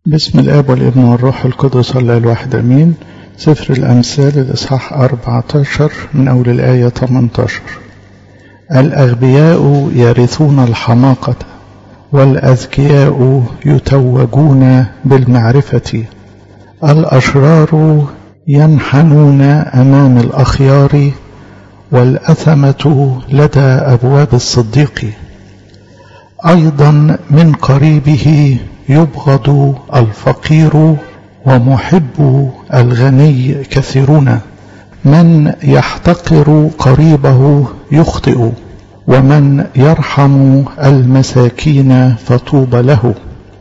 بسم الآب والابن والروح القدس الله الواحد أمين. سفر الأمثال الإصحاح 14 من أول الآية 18. الأغبياء يرثون الحماقة والأذكياء يتوجون بالمعرفة. الأشرار ينحنون أمام الأخيار والأثمة لدى أبواب الصديق. أيضا من قريبه يبغض الفقير ومحب الغني كثيرون. من يحتقر قريبه يخطئ ومن يرحم المساكين فطوبى له.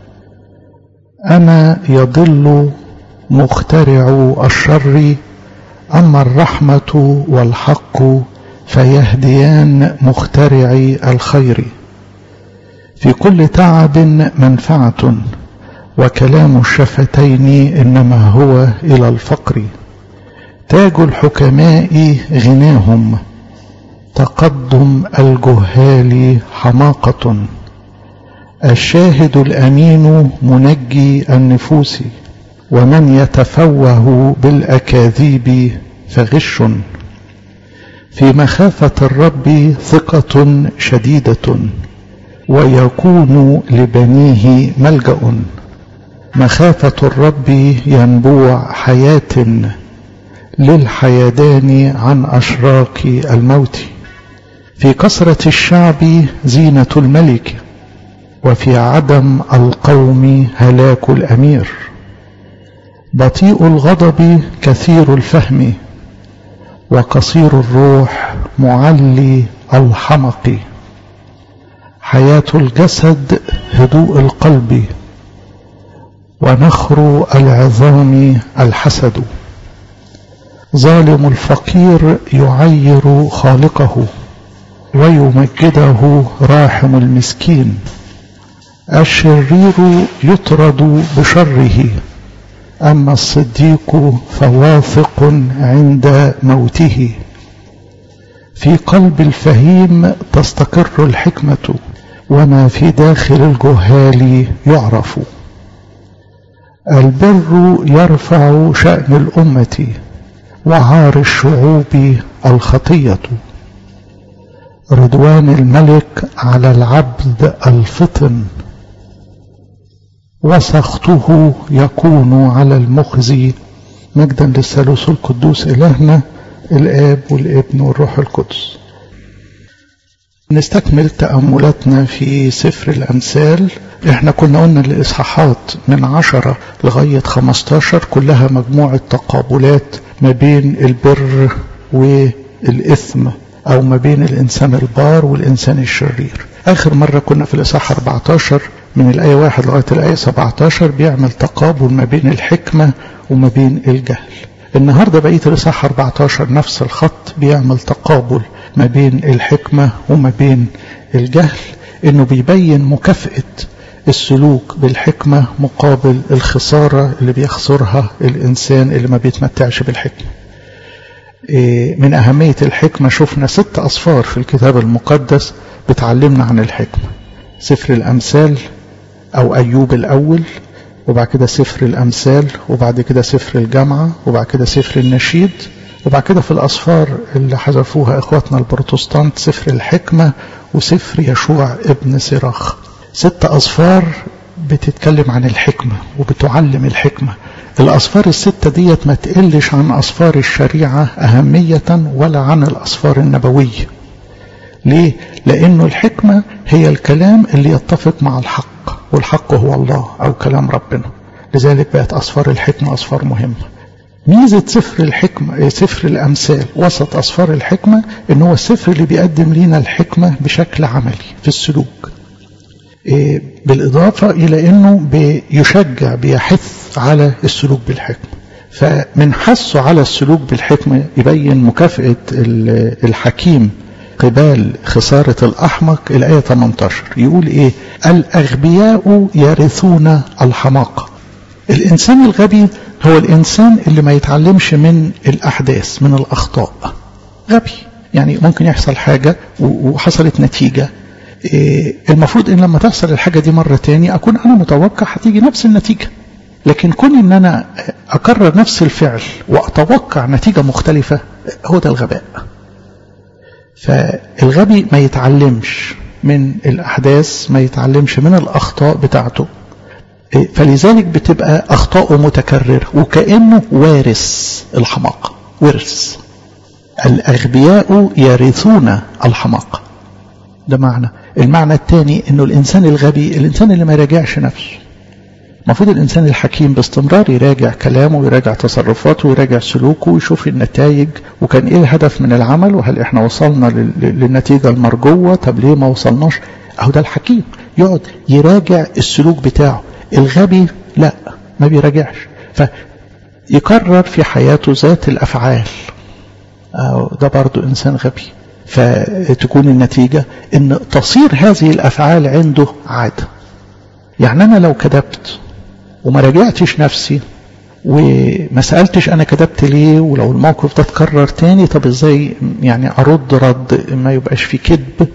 أما يضل مخترع الشر، أما الرحمة والحق فيهديان مخترعي الخير. في كل تعب منفعة، وكلام الشفتين إنما هو إلى الفقر. تاج الحكماء غناهم، تقدم الجهال حماقة. الشاهد الأمين منجي النفوس، ومن يتفوه بالأكاذيب فغش. في مخافة الرب ثقة شديدة، ويكون لبنيه ملجأ. مخافة الرب ينبوع حياة، للحيدان عن أشراك الموت. في كثرة الشعب زينة الملك، وفي عدم القوم هلاك الأمير. بطيء الغضب كثير الفهم، وقصير الروح معلي الحمق. حياة الجسد هدوء القلب، ونخر العظام الحسد. ظالم الفقير يعير خالقه، ويمجده راحم المسكين. الشرير يطرد بشره، أما الصديق فواثق عند موته. في قلب الفهيم تستقر الحكمة، وما في داخل الجهال يعرف. البر يرفع شأن الأمة، وعار الشعوب الخطية. رضوان الملك على العبد الفطن، وسخطه يكون على المخزي. مجدا للثالوث القدوس إلهنا الآب والابن والروح القدس. نستكمل تأملاتنا في سفر الأمثال. احنا كنا قلنا الإصحاحات من 10 لغاية 15 كلها مجموعة تقابلات ما بين البر والإثم، أو ما بين الإنسان البار والإنسان الشرير. آخر مرة كنا في الإصحاح 14 من الآية 1 لغاية الآية 17 بيعمل تقابل ما بين الحكمة وما بين الجهل. النهاردة بقية الإصحاح 14 نفس الخط، بيعمل تقابل ما بين الحكمة وما بين الجهل، إنه بيبين مكافأة السلوك بالحكمة مقابل الخسارة اللي بيخسرها الإنسان اللي ما بيتمتعش بالحكمة. من أهمية الحكمة شفنا 6 أصفار في الكتاب المقدس بتعلمنا عن الحكمة. سفر الأمثال أو أيوب الأول، وبعد كده سفر الأمثال، وبعد كده سفر الجامعة، وبعد كده سفر النشيد، وبعد كده في الأصفار اللي حذفوها إخواتنا البروتستانت سفر الحكمة وسفر يشوع ابن سراخ. 6 أصفار بتتكلم عن الحكمة وبتعلم الحكمة. الأصفار ال6 ديت ما تقلش عن أصفار الشريعة أهمية ولا عن الأصفار النبوية. ليه؟ لأنه الحكمة هي الكلام اللي يتفق مع الحق، والحق هو الله أو كلام ربنا. لذلك بقت أصفار الحكمة أصفار مهمة. ميزة سفر الحكمة سفر الأمثال وسط أصفار الحكمة إن هو السفر اللي بيقدم لنا الحكمة بشكل عملي في السلوك، بالإضافة إلى أنه بيشجع بيحث على السلوك بالحكمة. فمن حثه على السلوك بالحكمة يبين مكافأة الحكيم قبال خسارة الأحمق. الآية 18 يقول إيه؟ الأغبياء يرثون الحماقة. الإنسان الغبي هو الإنسان اللي ما يتعلمش من الأحداث، من الأخطاء. غبي يعني ممكن يحصل حاجة وحصلت نتيجة، المفروض ان لما تحصل الحاجة دي مرة تاني اكون انا متوقع هتيجي نفس النتيجة. لكن كون ان انا اكرر نفس الفعل واتوقع نتيجة مختلفة هو ده الغباء. فالغبي ما يتعلمش من الاحداث، ما يتعلمش من الاخطاء بتاعته، فلذلك بتبقى اخطاؤه متكررة وكأنه وارث الحماقة. ورث الاغبياء يرثون الحماقة، ده معنى. المعنى الثاني انه الانسان الغبي الانسان اللي ما يراجعش نفسه. المفروض الانسان الحكيم باستمرار يراجع كلامه ويراجع تصرفاته ويراجع سلوكه ويشوف النتائج وكان ايه الهدف من العمل وهل احنا وصلنا للنتيجة المرجوة، طب ليه ما وصلناش. اهو ده الحكيم، يقعد يراجع السلوك بتاعه. الغبي لا، ما بيراجعش، فيكرر في حياته ذات الافعال. ده برضو انسان غبي. فتكون النتيجة ان تصير هذه الافعال عنده عادة. يعني انا لو كذبت وما راجعتش نفسي وما سألتش انا كذبت ليه، ولو الموقف ده اتكرر تاني طب ازاي يعني ارد رد ما يبقاش في كذب،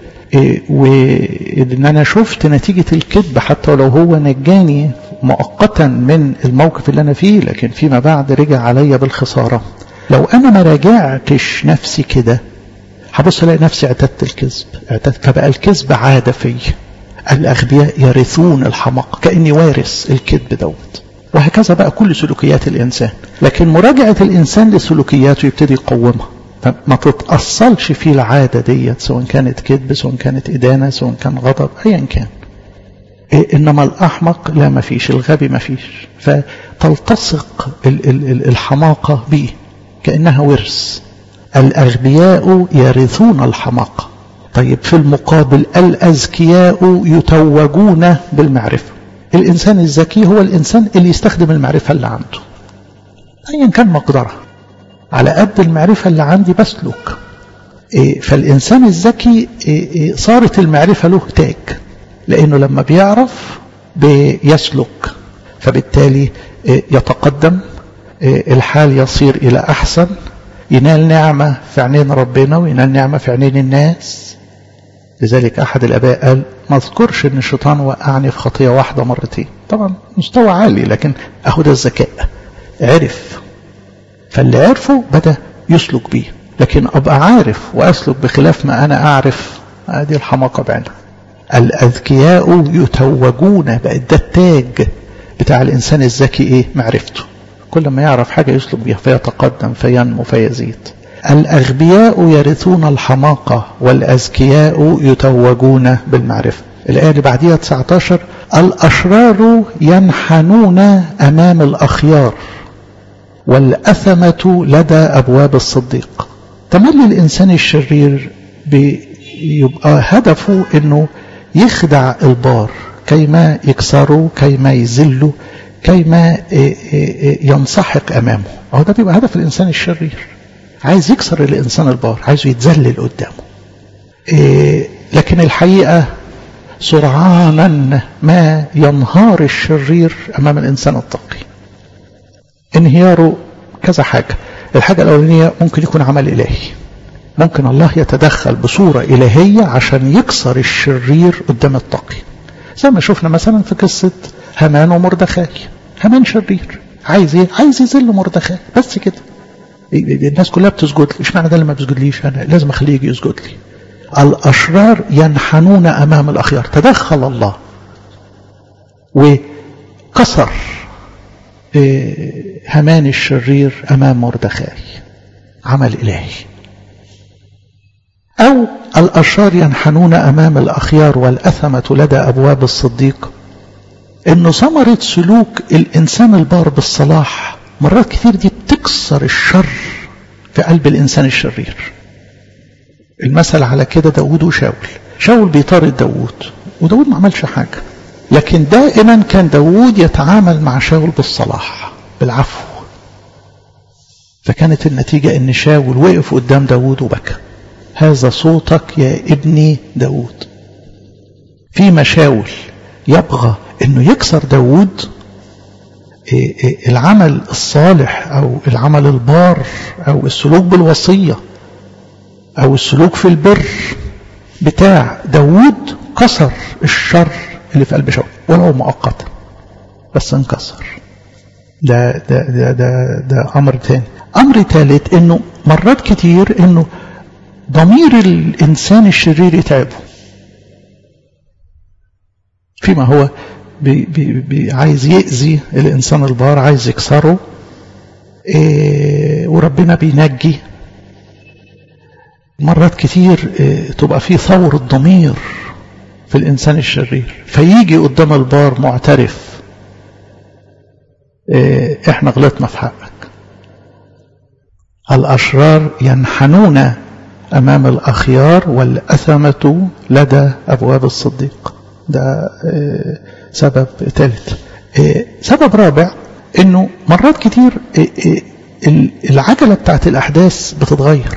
وان انا شفت نتيجة الكذب حتى ولو هو نجاني مؤقتا من الموقف اللي انا فيه، لكن فيما بعد رجع عليا بالخسارة. لو انا ما راجعتش نفسي كده هبص الاقي نفسي اعتدت الكذب، فبقى الكذب عادة فيا. الأغبياء يرثون الحماقة، كأني وارث الكذب دوت. وهكذا بقى كل سلوكيات الإنسان. لكن مراجعة الإنسان لسلوكياته يبتدي يقومها، فما تتأصلش فيه العادة ديت، سواء كانت كذب، سواء كانت إدانة، سواء كان غضب، أيا كان. إنما الأحمق لا، ما فيش. الغبي ما فيش. فتلتصق الحماقة به كأنها ورث. الأغبياء يرثون الحماقة. طيب في المقابل الأذكياء يتوجون بالمعرفة. الإنسان الذكي هو الإنسان اللي يستخدم المعرفة اللي عنده أيا كان مقدرها. على قد المعرفة اللي عندي بسلك. فالإنسان الذكي صارت المعرفة له تاج، لأنه لما بيعرف بيسلك، فبالتالي يتقدم، الحال يصير إلى أحسن، ينال نعمة في عينين ربنا وينال نعمة في عينين الناس. لذلك أحد الآباء قال ما اذكرش أن الشيطان وقعني في خطية واحدة مرتين. طبعا مستوى عالي، لكن أخد الذكاء، عرف، فاللي عرفه بدأ يسلك بيه. لكن أبقى عارف وأسلك بخلاف ما أنا أعرف، هذه الحماقة بعينها. الأذكياء يتوجون، بقى ده التاج بتاع الإنسان الذكي، معرفته. كل ما يعرف حاجة يسلك بها فيتقدم فينمو فيزيد. الأغبياء يرثون الحماقة والأذكياء يتوجون بالمعرفة. الآية اللي بعديها 19 الأشرار ينحنون أمام الأخيار والأثمة لدى أبواب الصديق. تملي الإنسان الشرير بيبقى هدفه أنه يخدع البار كيما يكسروا، كيما يذلوا، كيما ينسحق أمامه. أهو ده بيبقى هدف الإنسان الشرير، عايز يكسر الإنسان البار، عايزه يتذلل قدامه. لكن الحقيقة سرعانا ما ينهار الشرير أمام الإنسان التقي. انهياره كذا حاجة. الحاجة الأولانية ممكن يكون عمل إلهي، ممكن الله يتدخل بصورة إلهية عشان يكسر الشرير قدام التقي، زي ما شفنا مثلا في قصة هامان ومردخاي. هامان شرير، عايز ايه؟ عايز يذل مردخاي بس كده. الناس كلها بتسجد لي، اشمعنى ده اللي ما بيسجدليش؟ انا لازم اخليه يجي يسجد لي. الاشرار ينحنون امام الاخيار. تدخل الله وكسر هامان الشرير امام مردخاي، عمل الهي. او الاشرار ينحنون امام الاخيار والاثمة لدى ابواب الصديق. انه ثمرة سلوك الانسان البار بالصلاح مرات كثير دي بتكسر الشر في قلب الإنسان الشرير. المثل على كده داود وشاول. شاول بيطارد داود وداود ما عملش حاجة، لكن دائما كان داود يتعامل مع شاول بالصلاح بالعفو. فكانت النتيجة ان شاول وقف قدام داود وبكى، هذا صوتك يا ابني داود. فيما شاول يبغى انه يكسر داود، العمل الصالح او العمل البار او السلوك بالوصية او السلوك في البر بتاع داود كسر الشر اللي في قلب شاول، ولو مؤقتا بس انكسر. ده أمر تاني. أمر ثالث إنه مرات كتير إنه ضمير الإنسان الشرير يتعبه، فيما هو عايز يأذي الإنسان البار، عايز يكسره، وربنا بينجي. مرات كتير تبقى فيه ثور الضمير في الإنسان الشرير، فيجي قدام البار معترف، احنا غلطنا في حقك. الأشرار ينحنون أمام الأخيار والأثمة لدى أبواب الصديق. ده سبب ثالث. سبب رابع انه مرات كتير العجلة بتاعت الأحداث بتتغير.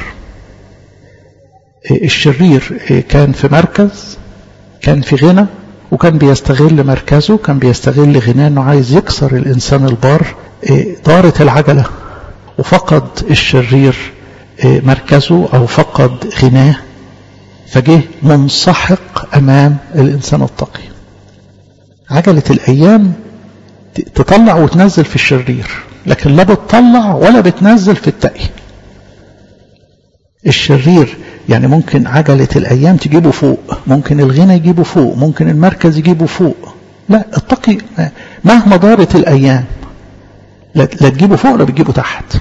الشرير كان في مركز، كان في غنى، وكان بيستغل مركزه، كان بيستغل غناه انه عايز يكسر الإنسان البار. دارت العجلة وفقد الشرير مركزه أو فقد غناه، فجه منسحق أمام الإنسان التقي. عجلة الأيام تطلع وتنزل في الشرير، لكن لا بتطلع ولا بتنزل في التقي. الشرير يعني ممكن عجلة الأيام تجيبه فوق، ممكن الغنى يجيبه فوق، ممكن المركز يجيبه فوق. لا، التقي مهما دارت الأيام لا تجيبه فوق ولا بتجيبه تحت.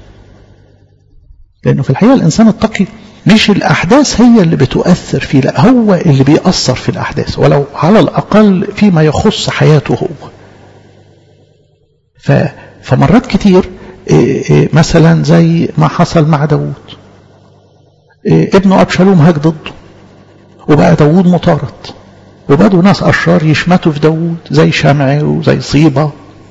لأنه في الحقيقة الإنسان التقي مش الأحداث هي اللي بتؤثر فيه، لا هو اللي بيأثر في الأحداث، ولو على الأقل فيما يخص حياته هو. فمرات كتير مثلا زي ما حصل مع داود، ابنه أبشالوم هاج ضده، وبقى داود مطارد، وبدوا ناس أشرار يشمتوا في داود زي شمعي وزي صيبة.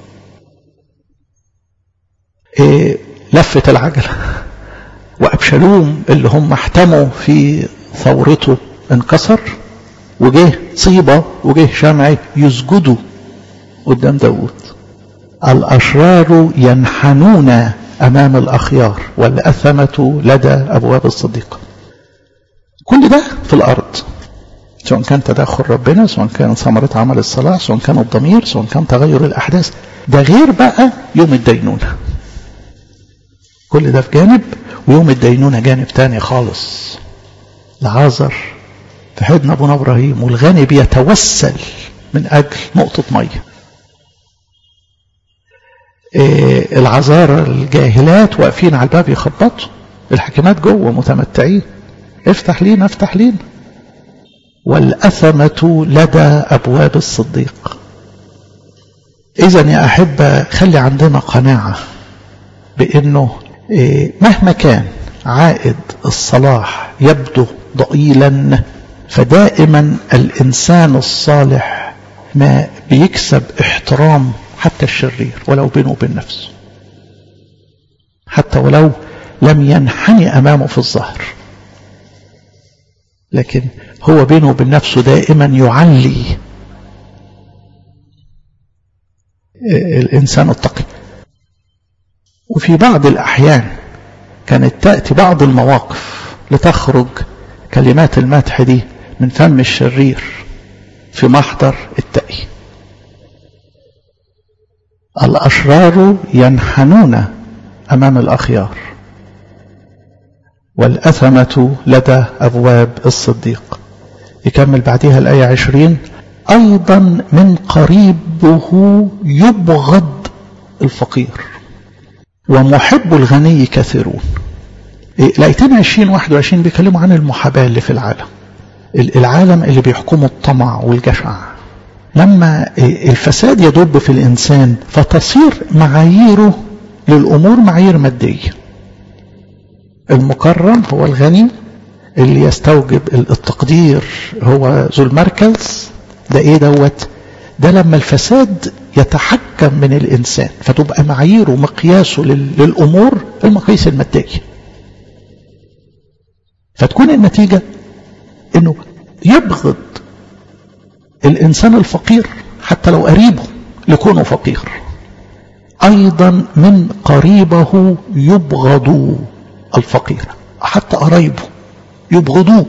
لفت العجلة، وأبشالوم اللي هم احتموا في ثورته انكسر، وجه صيبة وجه شمعي يسجدوا قدام داود. الأشرار ينحنون أمام الأخيار والأثمة لدى أبواب الصديق. كل ده في الأرض، سواء كان تدخل ربنا، سواء كان ثمرة عمل الصلاح، سواء كان الضمير، سواء كان تغير الأحداث. ده غير بقى يوم الدينونة. كل ده في جانب، ويوم الدينونة جانب تاني خالص. لعازر في حضن أبونا إبراهيم، والغني بيتوسل من أجل نقطة مية. العذارى الجاهلات واقفين على الباب يخبطوا، الحكيمات جوه متمتعين، افتح لينا افتح لينا. والأثمة لدى أبواب الصديق. إذن يا أحبة خلي عندنا قناعة بأنه مهما كان عائد الصلاح يبدو ضئيلا، فدائما الإنسان الصالح ما بيكسب احترام حتى الشرير ولو بينه وبين نفسه، حتى ولو لم ينحني أمامه في الظهر، لكن هو بينه وبين نفسه دائما يعلي الإنسان التقي. وفي بعض الأحيان كانت تأتي بعض المواقف لتخرج كلمات المدح دي من فم الشرير في محضر التقي. الأشرار ينحنون أمام الأخيار والأثمة لدى أبواب الصديق. يكمل بعدها الآية 20: أيضا من قريبه يبغض الفقير ومحب الغني كثيرون. الآيتين 20-21 بيكلموا عن المحاباة اللي في العالم اللي بيحكمه الطمع والجشع. لما الفساد يدب في الإنسان فتصير معاييره للأمور معايير مادية. المكرم هو الغني اللي يستوجب التقدير، هو ذو المركز. ده ايه دوت؟ ده لما الفساد يتحكم من الإنسان فتبقى معاييره مقياسه للأمور المقاييس المادية، فتكون النتيجة انه يبغض الإنسان الفقير حتى لو قريبه لكونه فقير. أيضا من قريبه يبغض الفقير، حتى قرايبه يبغضوه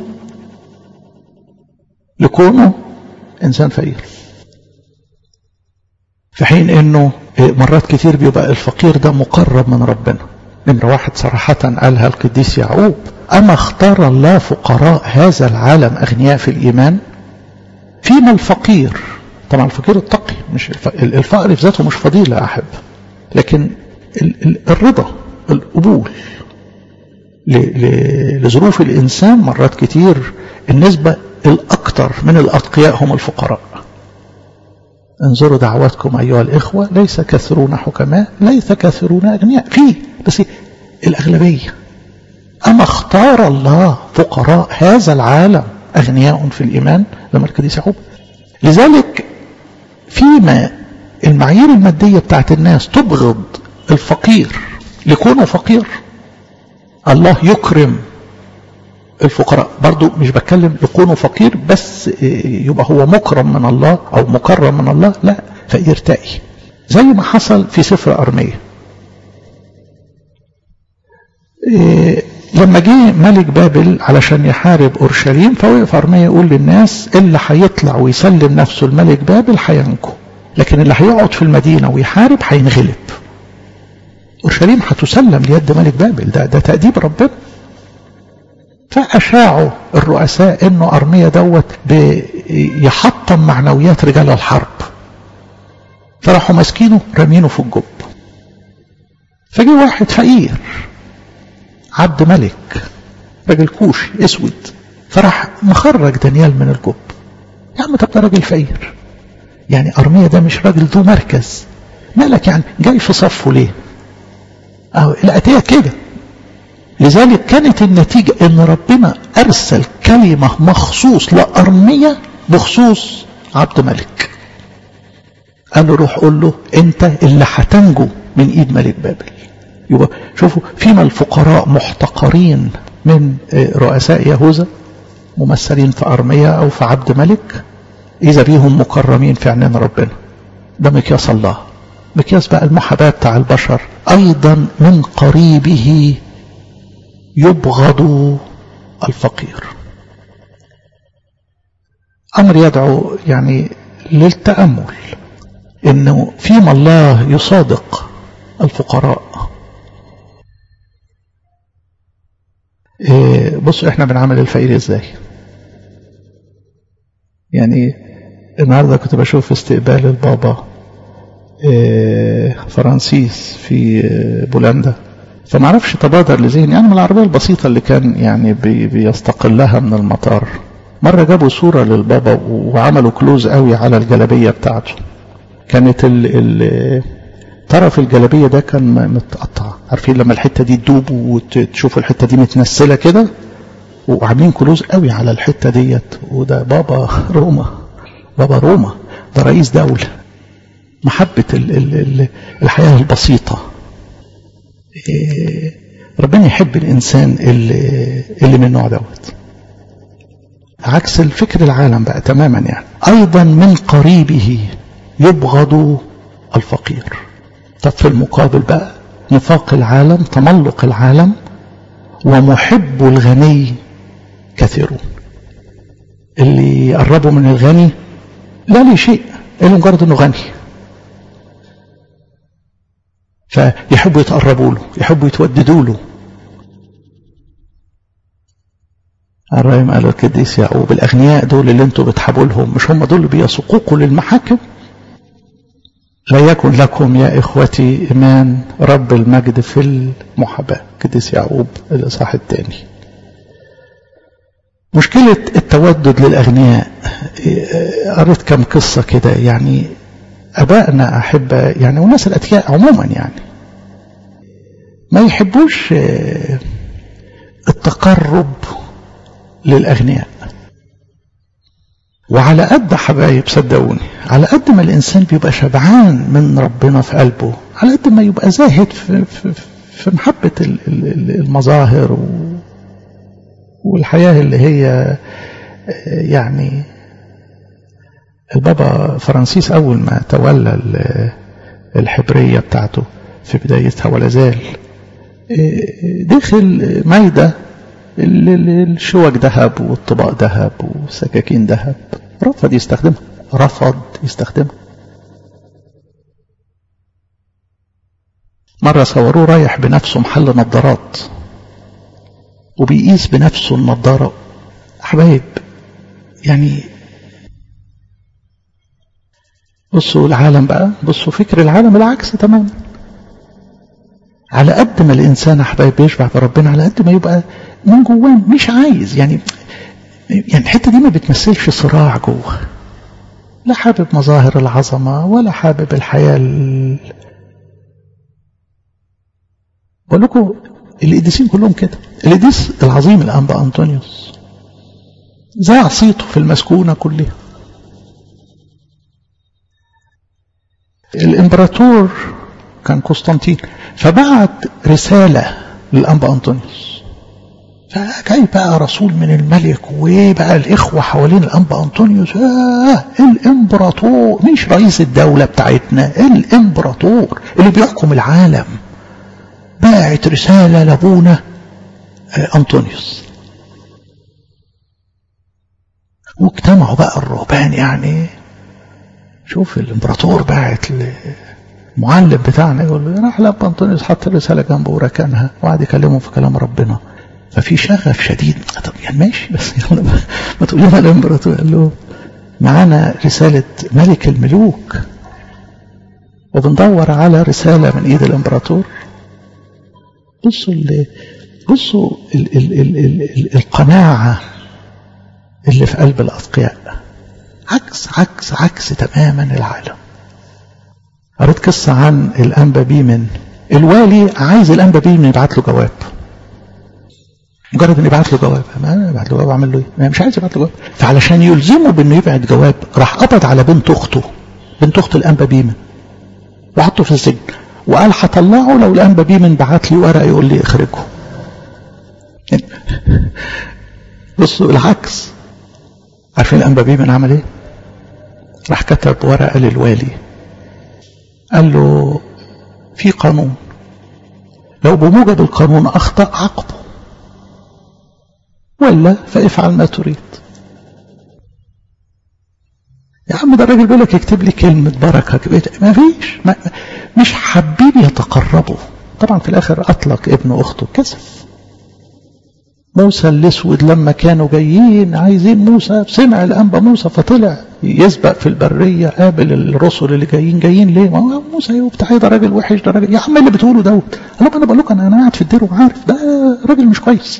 لكونه إنسان فقير. في حين انه مرات كتير بيبقى الفقير ده مقرب من ربنا. نمرة واحد صراحة قالها القديس يعقوب: أما اختار الله فقراء هذا العالم أغنياء في الإيمان؟ فيما الفقير، طبعا الفقير التقي، مش الفقر في ذاته مش فضيلة أحب، لكن الرضا، القبول لظروف الإنسان. مرات كتير النسبة الأكثر من الأتقياء هم الفقراء. انظروا دعواتكم أيها الإخوة، ليس كثيرون حكماء، ليس كثيرون أغنياء، فيه بس الأغلبية. أما اختار الله فقراء هذا العالم أغنياء في الإيمان، لما القديس يعقوب. لذلك فيما المعايير المادية بتاعت الناس تبغض الفقير لكونه فقير، الله يكرم الفقراء. برضو مش بتكلم يكونوا فقير بس يبقى هو مكرم من الله أو مكرم من الله، لا، فيرتقي زي ما حصل في سفر أرمية. لما جه ملك بابل علشان يحارب أورشليم، فوقف أرمية يقول للناس: اللي هيطلع ويسلم نفسه الملك بابل هينجو، لكن اللي هيقعد في المدينة ويحارب هينغلب. أورشليم هتسلم ليد ملك بابل، ده تأديب ربنا. فأشاعوا الرؤساء إنه أرمية دوت بيحطم معنويات رجال الحرب، فراحوا ماسكينه رامينه في الجب. فجي واحد فقير عبد ملك، راجل كوشي اسود، فراح مخرج دانيال من الجب. يا عم طب ده راجل فقير، يعني أرمية ده مش راجل ذو مركز، مالك يعني جاي في صفه ليه؟ الأتية كده. لذلك كانت النتيجة ان ربنا ارسل كلمة مخصوص لأرمية بخصوص عبد ملك، قال له: روح قول له انت اللي هتنجو من ايد ملك بابل. يبقى شوفوا، فيما الفقراء محتقرين من رؤساء يهوذا ممثلين في أرمية او في عبد ملك، اذا بيهم مكرمين في عينين ربنا. ده مقياس الله. مقياس بقى المحاباة بتاع البشر: ايضا من قريبه يبغض الفقير. أمر يدعو يعني للتأمل، إنه فيما الله يصادق الفقراء. بصوا إحنا بنعمل الفقير إزاي. يعني النهاردة كنت بشوف استقبال البابا فرانسيس في بولندا، فما عرفش تبادر لذهني يعني من العربية البسيطة اللي كان يعني بيستقلها من المطار. مرة جابوا صورة للبابا وعملوا كلوز قوي على الجلابية بتاعته. كانت طرف الجلابية ده كان متقطع، عارفين لما الحتة دي تدوب وتشوفوا الحتة دي متنسلة كده، وعاملين كلوز قوي على الحتة ديت. وده بابا روما، بابا روما ده رئيس دولة. محبة الحياة البسيطة. ربنا يحب الإنسان اللي من النوع دوت، عكس الفكر العالم بقى تماما. يعني أيضا من قريبه يبغض الفقير. طب في المقابل بقى نفاق العالم، تملق العالم، ومحب الغني كثيرون. اللي يقربوا من الغني لا لي شيء إلا مجرد أنه غني، فيحبوا يتقربوا له، يحبوا يتوددوا له. الرأي قال القديس يعقوب: الأغنياء دول اللي انتوا بتحبوا لهم، مش هم دول اللي بيسوقوكوا للمحاكم؟ لا يكن لكم يا إخوتي إيمان رب المجد في المحاباة. القديس يعقوب الإصحاح الثاني. مشكلة التودد للأغنياء، قريت كم قصة كده. يعني أبائنا أحبة يعني والناس الأتقياء عموما يعني ما يحبوش التقرب للأغنياء. وعلى قد حبايب صدقوني، على قد ما الإنسان بيبقى شبعان من ربنا في قلبه، على قد ما يبقى زاهد في محبة المظاهر والحياة اللي هي يعني. البابا فرانسيس أول ما تولى الحبرية بتاعته في بدايتها ولا زال، دخل مايدة الشوك ذهب والطباق ذهب وسكاكين ذهب، رفض يستخدمها. مرة صوروه رايح بنفسه محل نظارات وبيقيس بنفسه النظارة. حبايب يعني بصوا العالم بقى، بصوا فكر العالم العكس تماما. على قد ما الإنسان حبايب بيشبع بربنا على قد ما يبقى من جواه مش عايز يعني الحتة دي ما بتمثلش صراع جوه، لا حابب مظاهر العظمة ولا حابب الحياة. بقول لكم القديسين كلهم كده. القديس العظيم الأنبا أنطونيوس ذاع صيته في المسكونة كلها. الإمبراطور كان قسطنطين فبعت رسالة للأنبا أنطونيوس، فجاي بقى رسول من الملك وبقى الإخوة حوالين الأنبا أنطونيوس. الإمبراطور مش رئيس الدولة بتاعتنا، الإمبراطور اللي بيحكم العالم باعت رسالة لابونا أنطونيوس. واجتمعوا بقى الرهبان يعني. شوف الإمبراطور باعت المعلم بتاعنا يقول له، راح لابا أنطونيوس حط الرسالة جنبه وركنها وقعد يكلمهم في كلام ربنا. ففي شغف شديد. طب يعني ماشي بس ما تقول لنا الإمبراطور قال له معانا رسالة ملك الملوك وبندور على رسالة من ايد الإمبراطور. بصوا القناعة اللي في قلب الأتقياء عكس تماما العالم. قريت قصة عن الأنبا بيمن. الوالي عايز الأنبا بيمن يبعت له جواب، مجرد ان يبعت له جواب. ما يبعت له جواب اعمل له ايه؟ مش عايز يبعت له جواب. فعلشان يلزمه بانه يبعت جواب راح قبض على بنت اخت الأنبا بيمن وحطه في السجن، وقال هطلعه لو الأنبا بيمن بعت لي ورقه يقول لي اخرجه. بصوا العكس. عارفين الأنبا بيمن عمل ايه؟ راح كتب ورقه للوالي قال له في قانون، لو بموجب القانون اخطأ عاقبه ولا فافعل ما تريد. يا عم ده الراجل بيقول لك يكتب لي كلمة بركة، ما فيش، مش حابين يتقربوا. طبعا في الآخر أطلق ابن أخته كسف. موسى الأسود لما كانوا جايين عايزين موسى، سمع الأنبا موسى فطلع يسبق في البرية قابل الرسل اللي جايين ليه؟ ما موسى وبتاع ده راجل وحش، ده راجل. يا عم اللي بتقوله دوت. قال لهم أنا بقول لك أنا قاعد في الدير وعارف ده راجل مش كويس.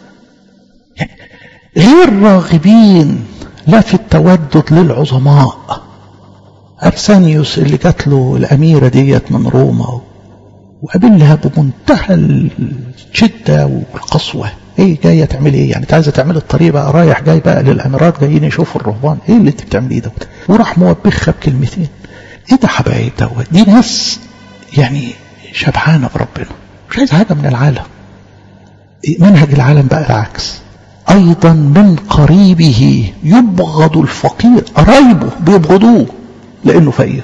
غير راغبين لا في التودد للعظماء. أرسانيوس اللي جات له الأميرة ديت من روما وقابلها بمنتهى الشدة والقسوة. ايه جاية تعمل ايه؟ يعني عايزة تعمل الطريق بقى رايح جاي بقى للأميرات جايين يشوفوا الرهبان. ايه اللي انت بتعمل ايه دوت؟ وراح موبخها بكلمتين. ايه ده حبايب دوت؟ دي ناس يعني شبعانة بربنا مش عايز حاجة من العالم. منهج العالم بقى العكس. أيضا من قريبه يبغض الفقير. قرايبه بيبغضوه لأنه فقير.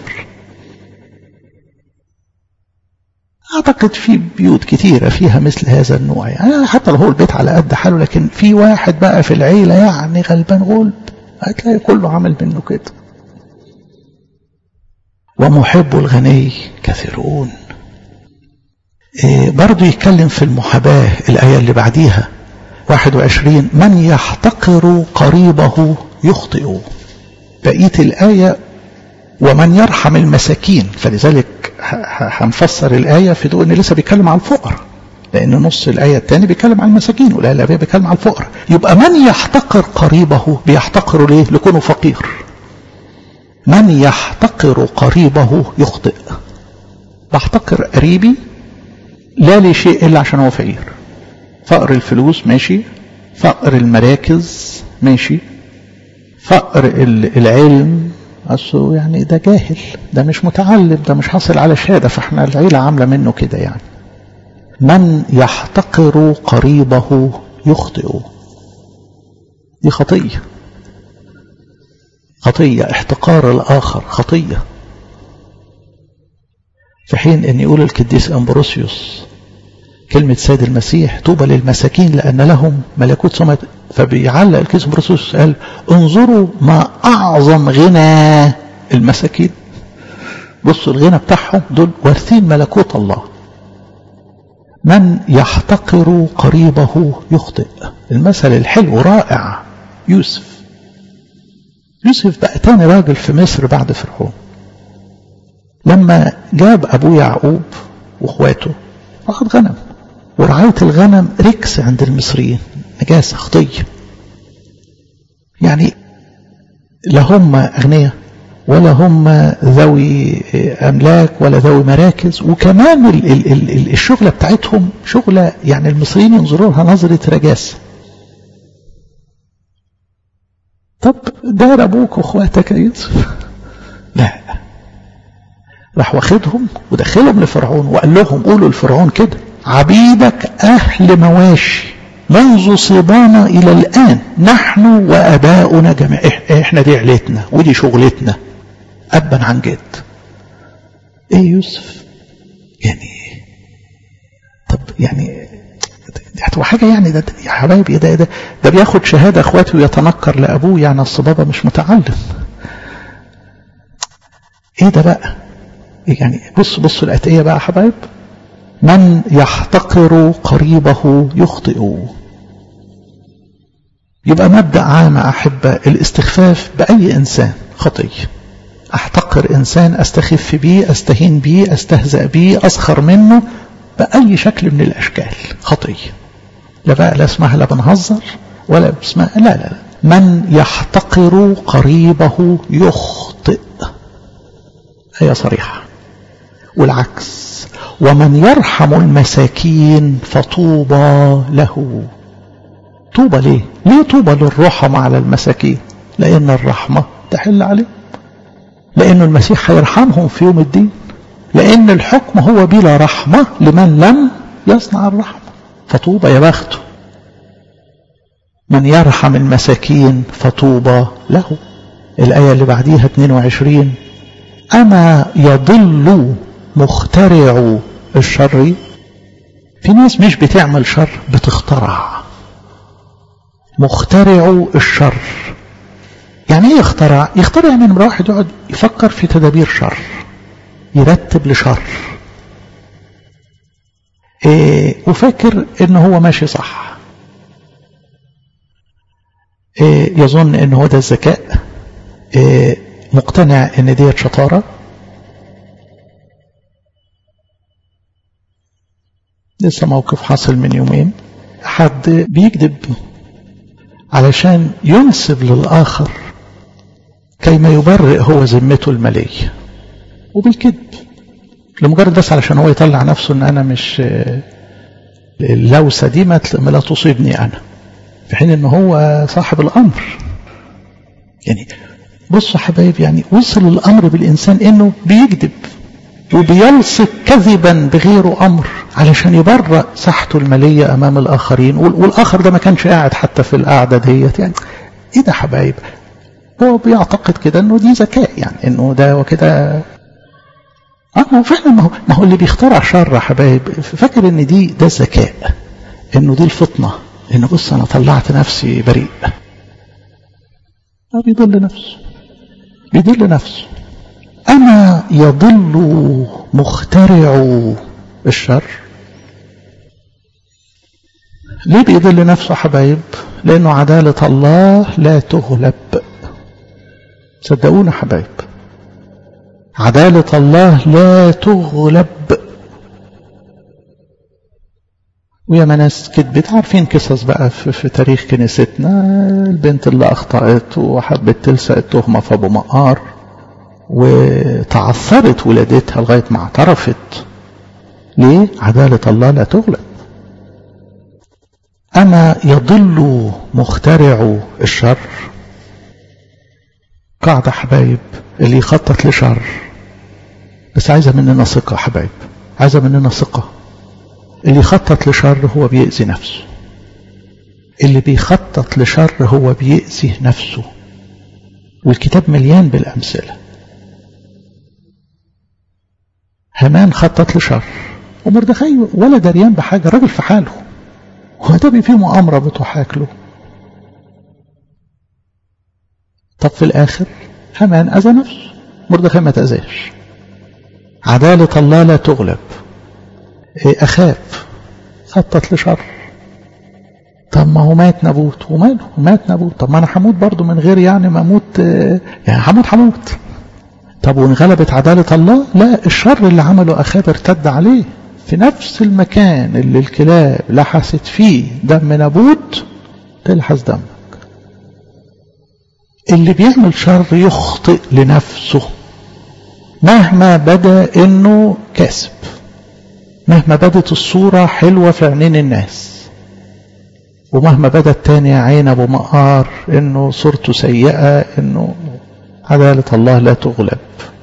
أعتقد في بيوت كتيرة فيها مثل هذا النوع، يعني حتى لو هو البيت على قد حاله، لكن في واحد بقى في العيلة يعني غلبان غلب هتلاقي كله عمل منه كده. ومحب الغني كثيرون. برضو يتكلم في المحاباة الآية اللي بعديها 21 من يحتقر قريبه يخطئ. بقية الآية ومن يرحم المساكين. فلذلك هنفسر الآية في دول إن لسه بيتكلم على الفقر، لأن نص الآية الثاني بيتكلم على المساكين والآية الأولى بيتكلم على الفقر. يبقى من يحتقر قريبه بيحتقر ليه؟ لكونه فقير. من يحتقر قريبه يخطئ. بحتقر قريبي لا لشيء إلا عشان هو فقير. فقر الفلوس ماشي، فقر المراكز ماشي، فقر العلم أصله يعني ده جاهل، ده مش متعلم، ده مش حاصل على شهادة، فاحنا العيلة عاملة منه كده يعني. من يحتقر قريبه يخطئ. دي خطية. احتقار الآخر خطية. في حين ان يقول القديس أمبروسيوس كلمة سيد المسيح طوبى للمساكين لأن لهم ملكوت سماوات. فبيعلق القديس أمبروسيوس قال انظروا ما أعظم غنى المساكين. بصوا الغنى بتاعهم دول وارثين ملكوت الله. من يحتقر قريبه يخطئ. المثل الحلو رائع. يوسف بقى تاني راجل في مصر بعد فرعون. لما جاب أبوه يعقوب واخواته واخد غنم، ورعاية الغنم ركس عند المصريين، نجاسة خطية. يعني لا هم أغنياء ولا هم ذوي أملاك ولا ذوي مراكز، وكمان الشغلة بتاعتهم شغلة يعني المصريين ينظرونها نظرة رجاسة. طب دار أبوك وأخواتك يا يوسف؟ لا، راح واخدهم ودخلهم لفرعون وقال لهم قولوا لفرعون كده: عبيدك أهل مواشي منذ صبانا إلى الآن، نحن وأباؤنا جميع. إحنا دي عيلتنا ودي شغلتنا أبا عن جد. إيه يوسف يعني؟ طب يعني هتبقى حاجة يعني ده يا حبايبي، ده بياخد شهادة أخواته ويتنكر لأبوه، يعني الصبابة مش متعلم. إيه ده بقى يعني؟ بصوا الأتقية بقى يا حبايب. من يحتقر قريبه يخطئ. يبقى مبدأ عام أحبة الاستخفاف بأي إنسان خطية. أحتقر إنسان، أستخف بيه، أستهين بيه، أستهزأ بيه، أسخر منه بأي شكل من الأشكال خطية. لا اسمها لا بنهزر ولا اسمها لا. من يحتقر قريبه يخطئ، هي صريحة. والعكس: ومن يرحم المساكين فطوبى له. طوبى ليه؟ ليه طوبى للرحمة على المساكين؟ لأن الرحمة تحل عليه، لأن المسيح هيرحمهم في يوم الدين، لأن الحكم هو بلا رحمة لمن لم يصنع الرحمة. فطوبى يا بخته. من يرحم المساكين فطوبى له. الآية اللي بعديها 22: أما يضل مخترع الشر. في ناس مش بتعمل شر، بتخترع. مخترع الشر يعني ايه يخترع؟ يخترع يعني نمرة واحد يقعد يفكر في تدابير شر، يرتب لشر، وفاكر انه هو ماشي صح، يظن انه هو ده الذكاء، مقتنع ان دي شطارة. لسه موقف حصل من يومين، حد بيكذب علشان ينسب للآخر كيما يبرئ هو ذمته المالية، وبالكذب لمجرد بس علشان هو يطلع نفسه ان انا مش اللوسة دي ما لا تصيبني انا، في حين ان هو صاحب الامر. يعني بصوا حبايب، يعني وصل الامر بالانسان انه بيكذب وبيلصق كذبا بغير امر علشان يبرئ ساحته المالية امام الاخرين، والاخر ده ما كانش قاعد حتى في القعدة ديت. يعني ايه ده حبايب؟ هو بيعتقد كده انه دي ذكاء، يعني انه ده وكده. ما هو فعلا، ما هو اللي بيخترع شر حبايب فاكر ان ده الذكاء، انه دي الفطنة، انه بص انا طلعت نفسي بريء. بيضل نفسه. أما يضل مخترع الشر. ليه بيضل نفسه حبايب؟ لأنه عدالة الله لا تغلب. صدقونا حبايب، عدالة الله لا تغلب. ويا ناس كذبت، عارفين قصص بقى في تاريخ كنيستنا، البنت اللي أخطأت وحبت تلصق التهمة في أبو مقار وتعثرت ولادتها لغاية ما اعترفت. ليه؟ عدالة الله لا تغلب. أما يضل مخترع الشر. قاعدة حبايب، اللي يخطط لشر بس عايزة مننا ثقة حبايب، عايزة مننا ثقة. اللي يخطط لشر هو بيأذي نفسه، اللي بيخطط لشر هو بيأذي نفسه، والكتاب مليان بالأمثلة. هامان خطط لشر ومردخاي ولا دريان بحاجة، راجل في حاله، هو ده فيه مؤامرة بتحاك له. طب في الآخر هامان أذى نفسه، مردخاي ما تأذاش. عدالة الله لا تغلب. أخاب خطط لشر. طب ما هو مات نابوت، وماله مات نابوت، طب ما انا هموت برضو من غير يعني ما اموت، يعني هموت. طب وانغلبت عدالة الله؟ لا، الشر اللي عمله أخاب ارتد عليه في نفس المكان اللي الكلاب لحست فيه دم نابوت تلحس دمك. اللي بيعمل شر يخطئ لنفسه مهما بدا انه كاسب، مهما بدت الصورة حلوة في عينين الناس، ومهما بدا التاني عين ابو مقار انه صورته سيئة، انه عدالة الله لا تغلب.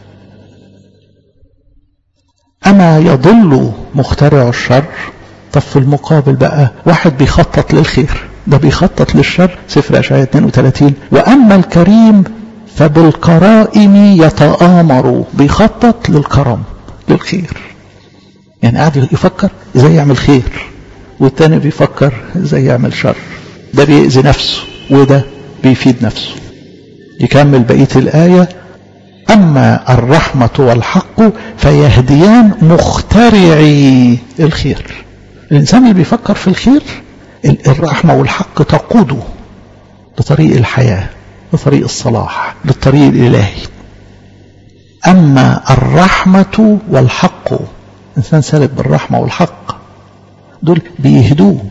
أما يضل مخترع الشر. طب في المقابل بقى واحد بيخطط للخير، ده بيخطط للشر. سفر أشعياء 32: وأما الكريم فبالكرائم يتآمر. بيخطط للكرم للخير، يعني قاعد يفكر ازاي يعمل خير، والتاني بيفكر ازاي يعمل شر. ده بيأذي نفسه وده بيفيد نفسه. يكمل بقية الآية: أما الرحمة والحق فيهديان مخترعي الخير. الإنسان اللي بيفكر في الخير الرحمة والحق تقوده لطريق الحياة، لطريق الصلاح، للطريق الإلهي. أما الرحمة والحق، إنسان سالك بالرحمة والحق، دول بيهدوه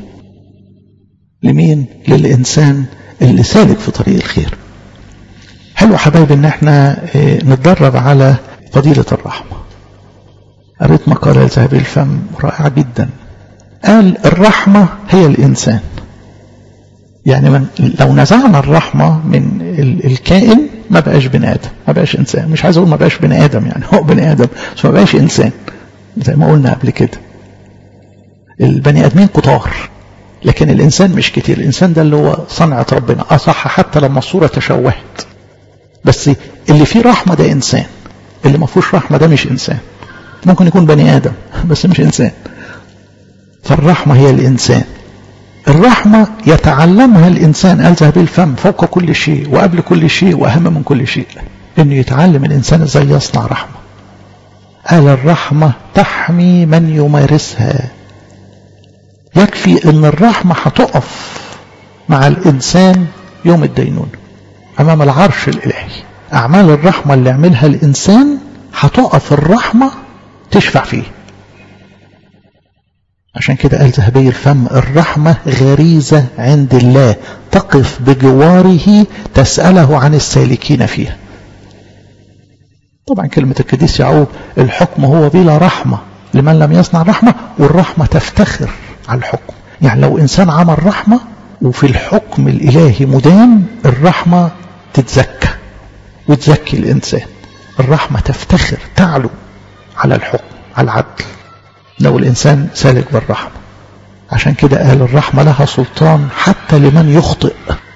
لمين؟ للإنسان اللي سالك في طريق الخير. حلو حبايب ان احنا نتدرب على فضيلة الرحمة. قريت مقالة لذهبي الفم رائعة جدا. قال الرحمة هي الإنسان. يعني لو نزعنا الرحمة من الكائن ما بقاش بني آدم، ما بقاش إنسان. مش عايز أقول ما بقاش بني آدم، يعني هو بني آدم بس ما بقاش إنسان زي ما قلنا قبل كده. البني آدمين كتار لكن الإنسان مش كتير. الإنسان ده اللي هو صنعة ربنا، أصح حتى لما الصورة تشوهت، بس اللي فيه رحمة ده إنسان، اللي ما فيهوش رحمة ده مش إنسان. ممكن يكون بني آدم بس مش إنسان. فالرحمة هي الإنسان. الرحمة يتعلمها الإنسان، قال ذهبي الفم، فوق كل شيء وقبل كل شيء وأهم من كل شيء، إنه يتعلم الإنسان إزاي يصنع رحمة. قال الرحمة تحمي من يمارسها. يكفي إن الرحمة هتقف مع الإنسان يوم الدينونة أمام العرش الإلهي. أعمال الرحمة اللي يعملها الإنسان هتقف الرحمة تشفع فيه. عشان كده قال ذهبي الفم الرحمة غريزة عند الله تقف بجواره تسأله عن السالكين فيها. طبعا كلمة القديس يعقوب الحكم هو بلا رحمة لمن لم يصنع رحمة، والرحمة تفتخر على الحكم. يعني لو إنسان عمل رحمة وفي الحكم الإلهي مدان، الرحمة تتزكى وتزكي الإنسان. الرحمة تفتخر تعلو على الحكم على العدل لو الإنسان سالك بالرحمة. عشان كده قال الرحمة لها سلطان حتى لمن يخطئ.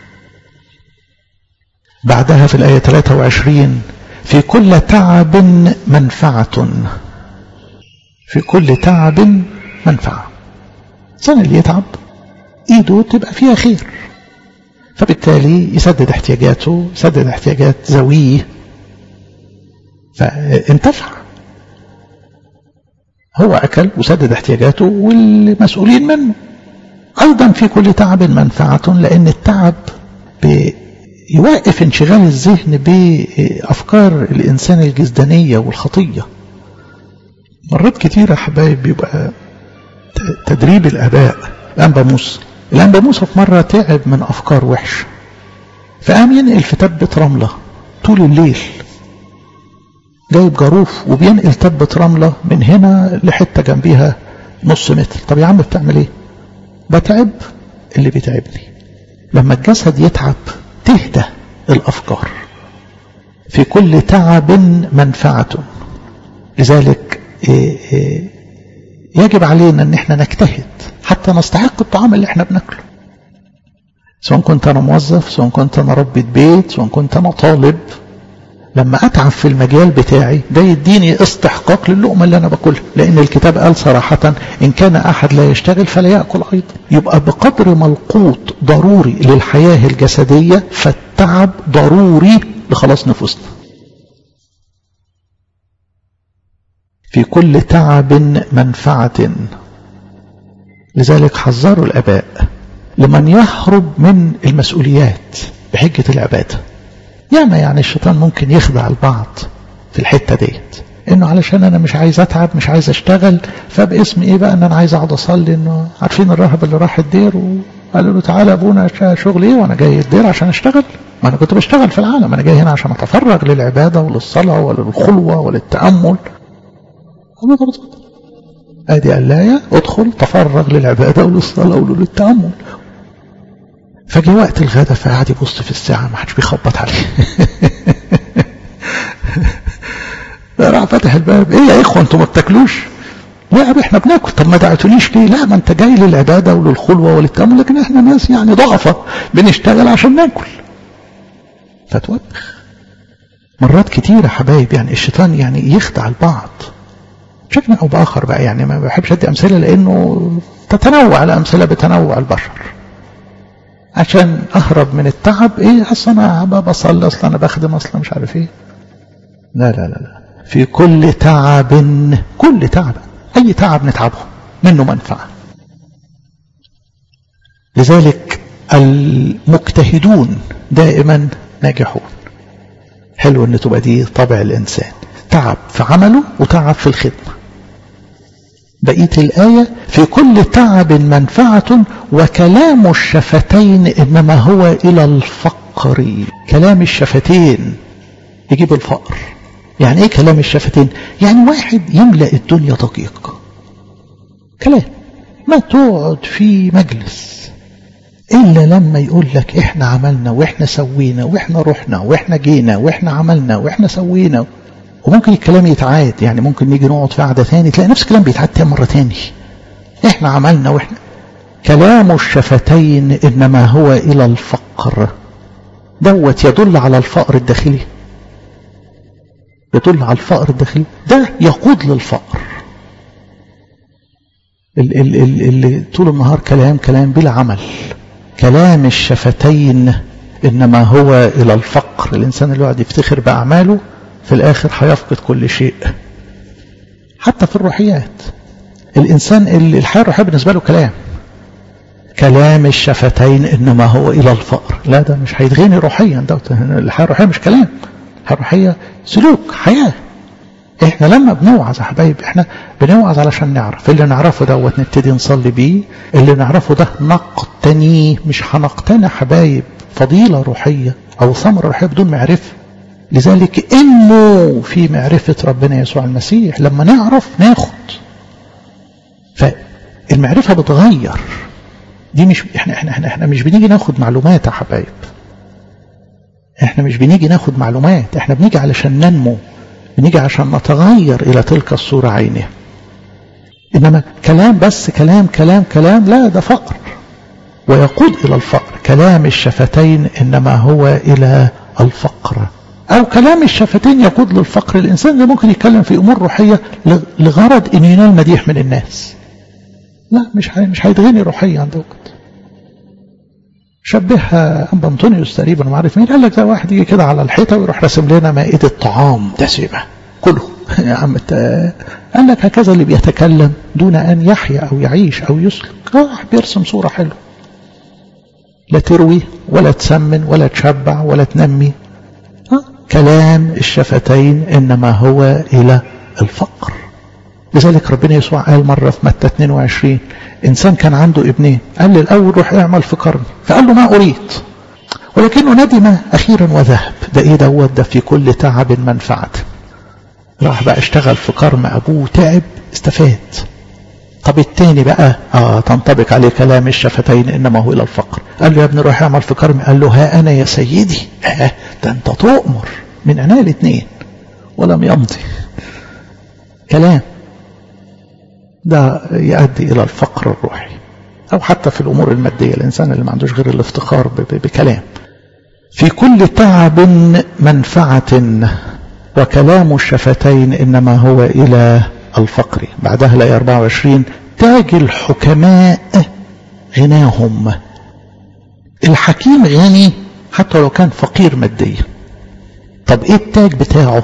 بعدها في الآية 23 في كل تعب منفعة. في كل تعب منفعة. الإنسان اللي يتعب إيده تبقى فيها خير، فبالتالي يسدد احتياجاته، يسدد احتياجات ذويه، فانتفع. هو أكل وسدد احتياجاته والمسؤولين منه. أيضا في كل تعب منفعة، لأن التعب يوقف انشغال الذهن بأفكار الإنسان الجسدانية والخطية. مرات كتيرة حبايب بيبقى تدريب الآباء. الأنبا موسى في مرة تعب من أفكار وحش، فقام ينقل في تبة رملة طول الليل، جايب جاروف وبينقل تبة رملة من هنا لحتة جنبيها نص متر. طب يا عم بتعمل ايه؟ بتعب اللي بيتعبني. لما الجسد يتعب تهدى الأفكار. في كل تعب منفعة. لذلك يجب علينا ان احنا نجتهد حتى نستحق الطعام اللي احنا بناكله، سواء كنت انا موظف، سواء كنت انا ربة بيت، سواء كنت انا طالب. لما اتعب في المجال بتاعي ده يديني استحقاق للقمة اللي انا باكلها، لان الكتاب قال صراحة ان كان احد لا يشتغل فلا يأكل ايضا. يبقى بقدر ما القوت ضروري للحياة الجسدية، فالتعب ضروري لخلاص نفوسنا. في كل تعب منفعة. لذلك حذروا الآباء لمن يهرب من المسؤوليات بحجة العبادة. يعني الشيطان ممكن يخدع البعض في الحتة ديت، انه علشان انا مش عايز اتعب، مش عايز اشتغل، فباسم ايه بقى ان انا عايز اقعد اصلي. انه عارفين الراهب اللي راح الدير وقالوا له تعالى ابونا شغل ايه وانا جاي الدير عشان اشتغل؟ ما انا كنت بشتغل في العالم، انا جاي هنا عشان اتفرغ للعبادة وللصلاة وللخلوة وللتأمل. ادي قلاية ادخل تفرغ للعبادة وللصلاة وللتأمل. فجي وقت الغدا فقعد يبص في الساعة، ما حدش بيخبط عليه. راح فتح الباب، ايه يا اخوة انتوا ما بتاكلوش؟ لا يا احنا بناكل. طب ما دعتونيش ليه؟ لا ما انت جاي للعبادة وللخلوة وللتأمل، لكن احنا ناس يعني ضعفة بنشتغل عشان ناكل. فتوبخ. مرات كتيرة حبايب الشيطان يخدع البعض بشكل او باخر بقى. ما بحبش ادي امثلة لانه تتنوع الامثلة بتنوع البشر. عشان اهرب من التعب، ايه اصلا انا بصلي، اصلا انا بخدم، اصلا مش عارف ايه. لا لا لا لا، في كل تعب، كل تعب، اي تعب نتعبه منه منفعة. لذلك المجتهدون دائما ناجحون. حلو ان تبقى دي طبع الانسان، تعب في عمله وتعب في الخدمة. بقية الآية في كل تعب منفعة وكلام الشفتين إنما هو إلى الفقر. كلام الشفتين يجيب الفقر. يعني إيه كلام الشفتين؟ واحد يملأ الدنيا دقيق كلام، ما تقعد في مجلس إلا لما يقول لك إحنا عملنا وإحنا سوينا وإحنا رحنا وإحنا جينا وإحنا عملنا وإحنا سوينا. وممكن الكلام يتعاد، ممكن نيجي نقعد في قعدة ثاني تلاقي نفس الكلام بيتعاد مرة ثاني. احنا عملنا واحنا. كلام الشفتين انما هو الى الفقر. دوت يدل على الفقر الداخلي، يدل على الفقر الداخلي، ده يقود للفقر. اللي طول النهار كلام بلا عمل. كلام الشفتين انما هو الى الفقر. الانسان اللي يقعد يفتخر باعماله في الآخر هيفقد كل شيء. حتى في الروحيات الإنسان اللي الحياة الروحية بالنسبة له كلام الشفتين إنما هو إلى الفقر. لا ده مش هيتغني روحيا. ده الحياة الروحية مش كلام، الحياة الروحية سلوك حياة. إحنا لما بنوعظ يا حبايب إحنا بنوعظ علشان نعرف. اللي نعرفه دوت نبتدي نصلي بيه، اللي نعرفه ده نقتني. مش هنقتني حبايب فضيلة روحية أو ثمرة روحية بدون معرفة. لذلك إنه في معرفة ربنا يسوع المسيح لما نعرف ناخد. فالمعرفة بتغير. دي مش احنا مش بنيجي ناخد معلومات يا حبايب. احنا مش بنيجي ناخد معلومات، احنا بنيجي علشان ننمو، بنيجي عشان نتغير إلى تلك الصورة عينها. إنما كلام بس كلام لا، ده فقر ويقود إلى الفقر. كلام الشفتين إنما هو إلى الفقر. أو كلام الشفتين يقود للفقر. الإنسان اللي ممكن يتكلم في أمور روحية لغرض أن ينال مديح من الناس، لا مش هيتغني روحيا عن دوت. شبهها أنبا أنطونيوس تقريبا، ما عارف مين، قال لك ده واحد يجي كده على الحيطة ويروح رسم لنا مائدة طعام دسمة كله. يا عم قال لك هكذا اللي بيتكلم دون أن يحيا أو يعيش أو يسلك. راح بيرسم صورة حلوة، لا تروي ولا تسمن ولا تشبع ولا تنمي. كلام الشفتين إنما هو إلى الفقر. لذلك ربنا يسوع قال مرة في متى 22 إنسان كان عنده ابنين، قال للأول روح اعمل في كرمي، فقال له ما أريد، ولكنه ندم أخيرا وذهب. ده إيه دوت؟ ده في كل تعب منفعة. راح بقى اشتغل في كرم أبوه، تعب استفاد. طب التاني بقى تنطبق عليه كلام الشفتين إنما هو إلى الفقر. قال له يا ابني روح اعمل في كرمي، قال له ها أنا يا سيدي. ده أنت تؤمر من عناية الاثنين. ولم يمضي. كلام ده يؤدي إلى الفقر الروحي، أو حتى في الأمور المادية الإنسان اللي ما عندوش غير الافتخار بكلام. في كل تعب منفعة وكلام الشفتين إنما هو إلى الفقر. بعدها الآية 24 تاج الحكماء غناهم. الحكيم غني حتى لو كان فقير ماديا. طب إيه التاج بتاعه؟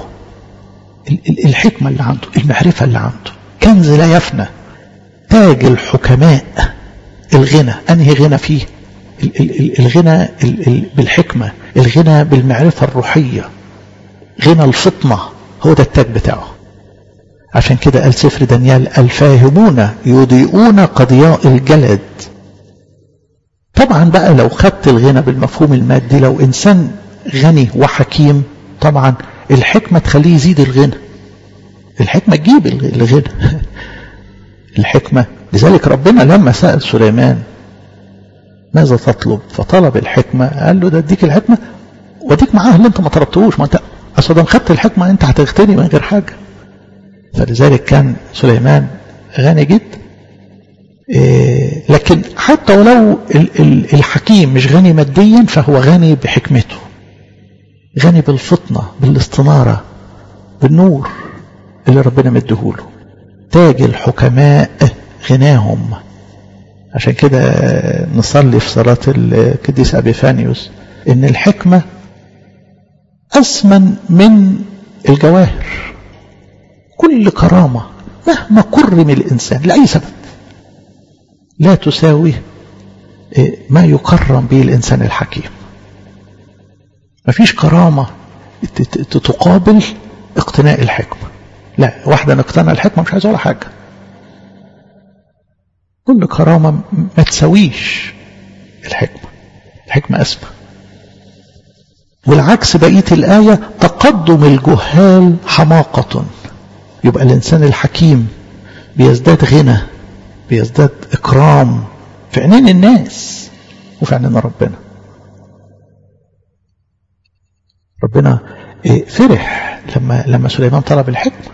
الحكمة اللي عنده، المعرفة اللي عنده، كنز لا يفنى. تاج الحكماء الغنى. أنهي غنى فيه؟ الغنى بالحكمة، الغنى بالمعرفة الروحية، غنى الفطنة، هو ده التاج بتاعه. عشان كده قال سفر دانيال: الفاهمون يضيئون كضياء الجلد. طبعا بقى لو خدت الغنى بالمفهوم المادي، لو إنسان غني وحكيم، طبعا الحكمة تخليه يزيد الغنى، الحكمة تجيب الغنى الحكمة. لذلك ربنا لما سأل سليمان ماذا تطلب، فطلب الحكمة، قال له ده اديك الحكمة واديك معاها اللي انت ما طلبتهوش. ما انت اصلا خدت الحكمة انت هتغتني من غير حاجة. فلذلك كان سليمان غني جدا. لكن حتى ولو الحكيم مش غني ماديا، فهو غني بحكمته، غني بالفطنة، بالاستنارة، بالنور اللي ربنا مديهوله. تاج الحكماء غناهم. عشان كده نصلي في صلاة القديس أبيفانيوس إن الحكمة أثمن من الجواهر. كل كرامة مهما كرم الإنسان لأي سبب لا تساوي ما يكرم به الإنسان الحكيم. مفيش كرامة تقابل اقتناء الحكمة. لا، واحدة نقتنى الحكمة مش عايز ولا حاجة. كل كرامة ما تساويش الحكمة. الحكمة أسمى. والعكس بقية الآية: تقدم الجهال حماقة. يبقى الإنسان الحكيم بيزداد غنى، بيزداد إكرام في عينين الناس وفي عينين ربنا. ربنا فرح لما سليمان طلب الحكمة.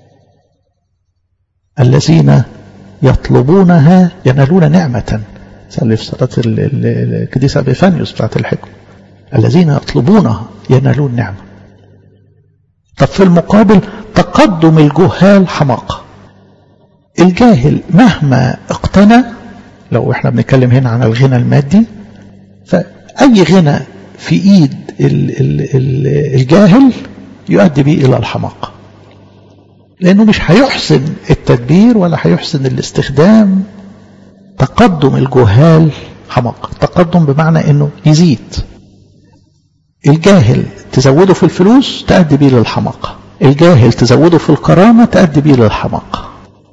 الذين يطلبونها ينالون نعمة. صلي في صلاة القديس أبيفانيوس بتاعت الحكمة: الذين يطلبونها ينالون نعمة. طب في المقابل تقدم الجهال حماقة. الجاهل مهما اقتنى، لو احنا بنتكلم هنا عن الغنى المادي، فأي غنى في ايد الجاهل يؤدي به الى الحماقة، لانه مش هيحسن التدبير ولا هيحسن الاستخدام. تقدم الجهال حماقة. تقدم بمعنى انه يزيد. الجاهل تزوده في الفلوس تؤدي به للحماقة، الجاهل تزوده في الكرامة تؤدي به للحماقة.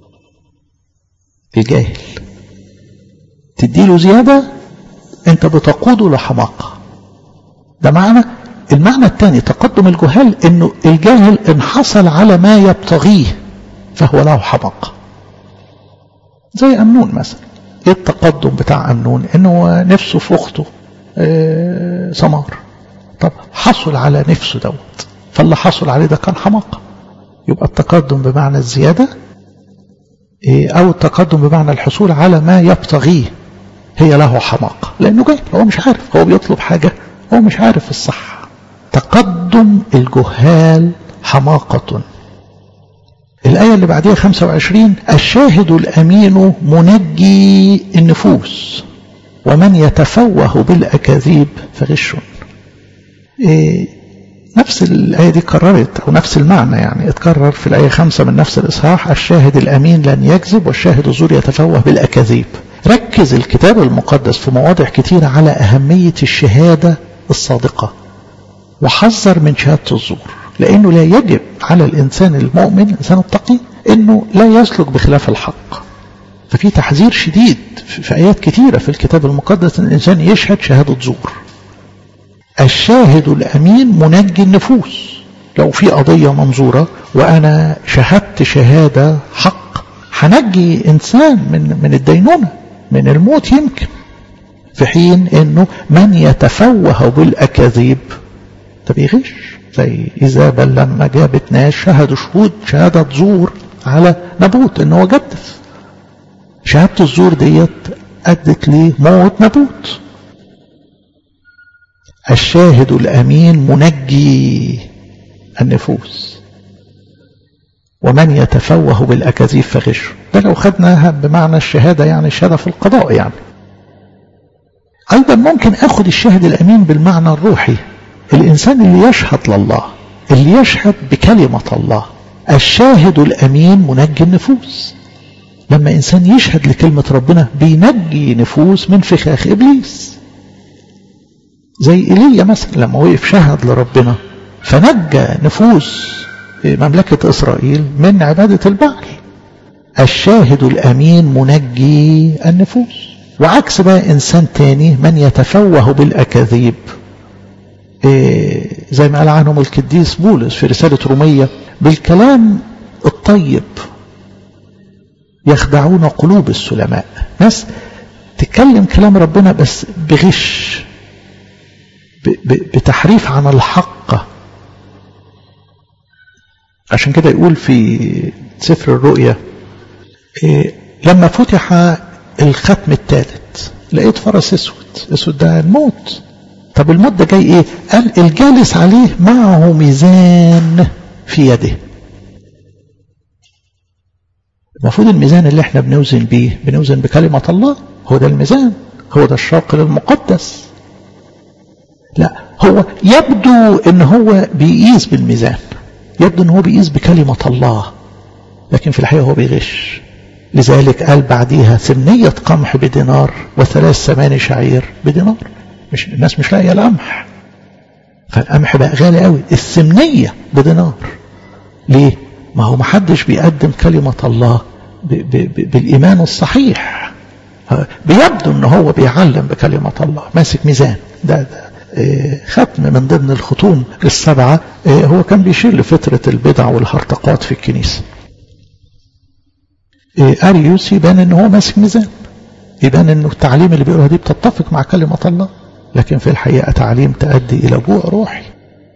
الجاهل تديله زيادة انت بتقوده لحماقة. ده معنى. المعنى الثاني تقدم الجهال انه الجاهل ان حصل على ما يبتغيه فهو له حماقة. زي أمنون مثلا. ايه التقدم بتاع أمنون؟ انه نفسه في اخته سمار. طب حصل على نفسه دوت، فاللي حصل عليه ده كان حماقة. يبقى التقدم بمعنى الزيادة، او التقدم بمعنى الحصول على ما يبتغيه هي له حماقة، لانه جاهل، هو مش عارف، هو بيطلب حاجة هو مش عارف الصح. تقدم الجهال حماقة. الآية اللي بعدها 25: الشاهد الأمين منجي النفوس ومن يتفوه بالأكاذيب فغش. نفس الآية دي كررت، أو نفس المعنى يعني اتكرر في الآية 5 من نفس الإصحاح: الشاهد الأمين لن يكذب والشاهد الزور يتفوه بالأكاذيب. ركز الكتاب المقدس في مواضع كتيرة على أهمية الشهادة الصادقة، وحذر من شهادة الزور، لأنه لا يجب على الإنسان المؤمن، الإنسان التقي، أنه لا يسلك بخلاف الحق. ففي تحذير شديد في آيات كتيرة في الكتاب المقدس أن الإنسان يشهد شهادة زور. الشاهد الأمين منجي النفوس. لو في قضية منظورة وأنا شهدت شهادة حق، هنجي إنسان من الدينونة، من الموت يمكن. في حين أنه من يتفوه بالأكاذيب ده بيغش. زي إيزابل لما جابت ناس شهدوا شهادة زور على نبوت أنه جدف. شهادة الزور ديت أدت لموت نبوت. الشاهد الأمين منجي النفوس ومن يتفوه بالأكاذيب فغش. ده لو خدناها بمعنى الشهادة، يعني الشهادة في القضاء. يعني أيضا ممكن أخذ الشاهد الأمين بالمعنى الروحي، الإنسان اللي يشهد لله، اللي يشهد بكلمة الله. الشاهد الأمين منجي النفوس. لما إنسان يشهد لكلمة ربنا بينجي نفوس من فخاخ إبليس. زي إيليا مثلا لما وقف شهد لربنا فنجى نفوس مملكة إسرائيل من عبادة البعل. الشاهد الأمين منجي النفوس. وعكس بقى إنسان تاني من يتفوه بالأكاذيب، زي ما قال عنهم القديس بولس في رسالة رومية: بالكلام الطيب يخدعون قلوب السلماء. ناس تتكلم كلام ربنا بس بغش، بتحريف عن الحق. عشان كده يقول في سفر الرؤيا: لما فتح الختم الثالث لقيت فرس اسود ده الموت. طب الموت ده جاي ايه؟ قال الجالس عليه معه ميزان في يده. المفروض الميزان اللي احنا بنوزن بيه بنوزن بكلمة الله، هو ده الميزان، هو ده الشاقل المقدس. لا، هو يبدو ان هو بيقيس بالميزان، يبدو ان هو بيقيس بكلمة الله، لكن في الحقيقة هو بيغش. لذلك قال بعديها: ثمنية قمح بدينار و3 سمان شعير بدينار. مش الناس مش لاقيه القمح، فالقمح بقى غالي قوي. الثمنية بدينار. ليه؟ ما هو محدش بيقدم كلمة الله بالإيمان الصحيح. بيبدو ان هو بيعلم بكلمة الله، ماسك ميزان. ده ختم من ضمن الختوم ال7. هو كان بيشير لفترة البدع والهرطقات في الكنيسة. أريوس يبان ان هو ماسك ميزان، يبان انه التعليم اللي بيقولها دي بتتفق مع كلمة الله، لكن في الحقيقة تعليم تؤدي الى جوع روحي.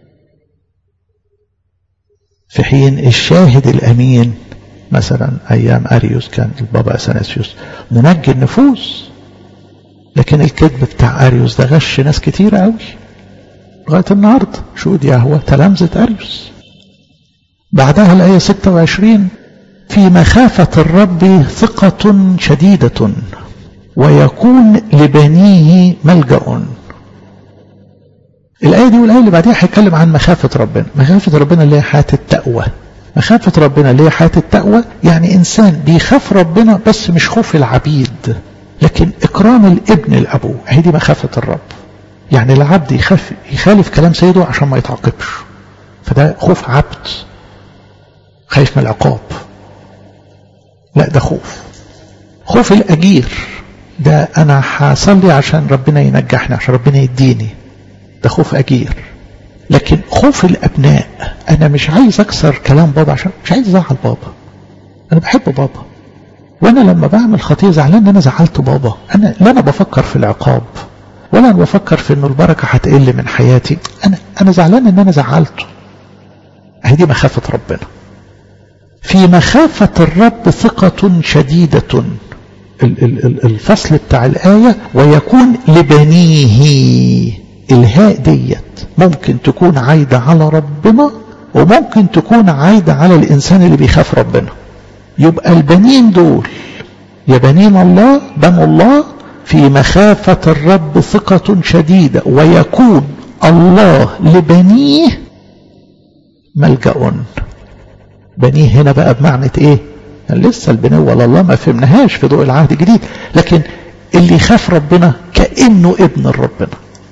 في حين الشاهد الامين مثلا ايام أريوس كان البابا أثناسيوس منجي النفوس، لكن الكذب بتاع أريوس ده غش ناس كتير قوي لغاية النهاردة. شهود يهوه تلامذة أريوس. بعدها الآية 26: في مخافة الرب ثقة شديدة ويكون لبنيه ملجأ. الآية دي والآية اللي بعديها هيتكلم عن مخافة ربنا. مخافة ربنا اللي هي حياة التقوى. مخافة ربنا اللي هي حياة التقوى يعني إنسان بيخاف ربنا بس مش خوف العبيد، لكن إكرام الابن لأبوه. هي دي مخافة الرب. يعني العبد يخالف كلام سيده عشان ما يتعاقبش، فده خوف عبد خايف من العقاب. لا، ده خوف الأجير. ده أنا هصلي عشان ربنا ينجحني، عشان ربنا يديني، ده خوف أجير. لكن خوف الأبناء، أنا مش عايز أكسر كلام بابا، عشان مش عايز أزعل بابا، أنا بحب بابا، وأنا لما بعمل خطيئة زعلان إن أنا زعلت بابا. لا أنا بفكر في العقاب، ولا أنا بفكر في إنه البركة هتقل من حياتي. أنا زعلان إن أنا زعلته. هذه مخافة ربنا. في مخافة الرب ثقة شديدة. الفصل بتاع الآية: ويكون لبنيه. الهاء ديت ممكن تكون عايدة على ربنا وممكن تكون عايدة على الإنسان اللي بيخاف ربنا. يبقى البنين دول يا بنين الله، بنو الله، في مخافة الرب ثقة شديدة ويكون الله لبنيه ملجأ. بنيه هنا بقى بمعنى ايه؟ لسه البنوة لله ما فهمناهاش في ضوء العهد الجديد، لكن اللي يخاف ربنا كأنه ابن ربنا.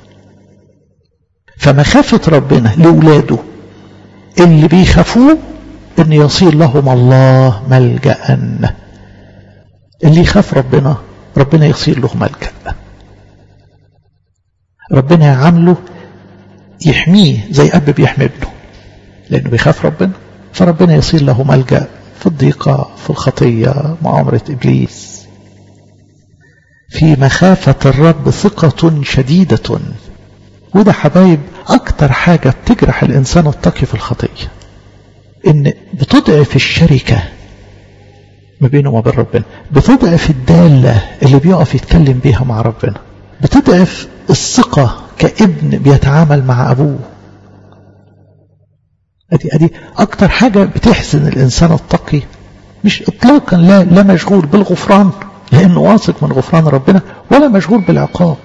فمخافة ربنا لولاده اللي بيخافوه ان يصير لهم الله ملجأ. اللي يخاف ربنا ربنا يصير له ملجأ، ربنا يعامله يحميه زي أب بيحمي ابنه، لأنه بيخاف ربنا، فربنا يصير له ملجأ في الضيقة، في الخطية، مؤامرة إبليس. في مخافة الرب ثقة شديدة. وده حبايب أكتر حاجة بتجرح الإنسان التقي في الخطية، إن بتضعف الشركة ما بينه وما بين ربنا، بتضعف الدالة اللي بيقف يتكلم بيها مع ربنا، بتضعف الثقة كابن بيتعامل مع أبوه. أدي أكتر حاجة بتحزن الإنسان التقي. مش إطلاقا لا مشغول بالغفران لأنه واثق من غفران ربنا، ولا مشغول بالعقاب،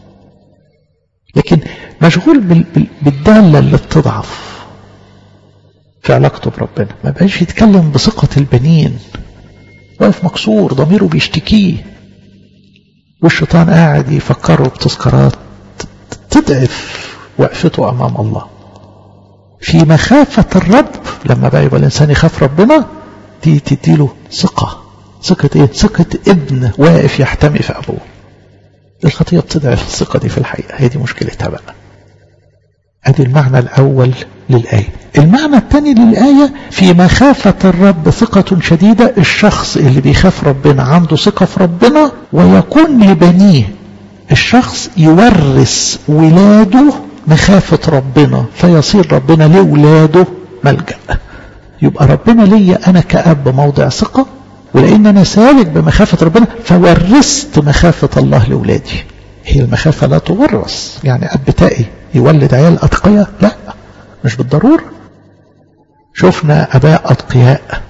لكن مشغول بالدالة اللي بتضعف في علاقته بربنا. ما بقاش يتكلم بثقة البنين، واقف مكسور، ضميره بيشتكيه، والشيطان قاعد يفكره بتذكارات تضعف وقفته أمام الله. في مخافة الرب لما بقى يبقى الإنسان يخاف ربنا دي تديله ثقة. ثقة إيه؟ ثقة ابن واقف يحتمي في أبوه. الخطية بتضعف الثقة دي في الحقيقة، هي دي مشكلتها بقى. ادي المعنى الأول للآية. المعنى الثاني للآية في مخافة الرب ثقة شديدة. الشخص اللي بيخاف ربنا عنده ثقة في ربنا، ويكون لبنيه، الشخص يورث ولاده مخافة ربنا، فيصير ربنا لولاده ملجأ. يبقى ربنا ليا أنا كأب موضع ثقة، ولأن أنا سالك بمخافة ربنا فورثت مخافة الله لولادي. هي المخافة لا تورث، يعني أب تائي يولد عيال أتقياء؟ لا، مش بالضرورة. شفنا أباء أتقياء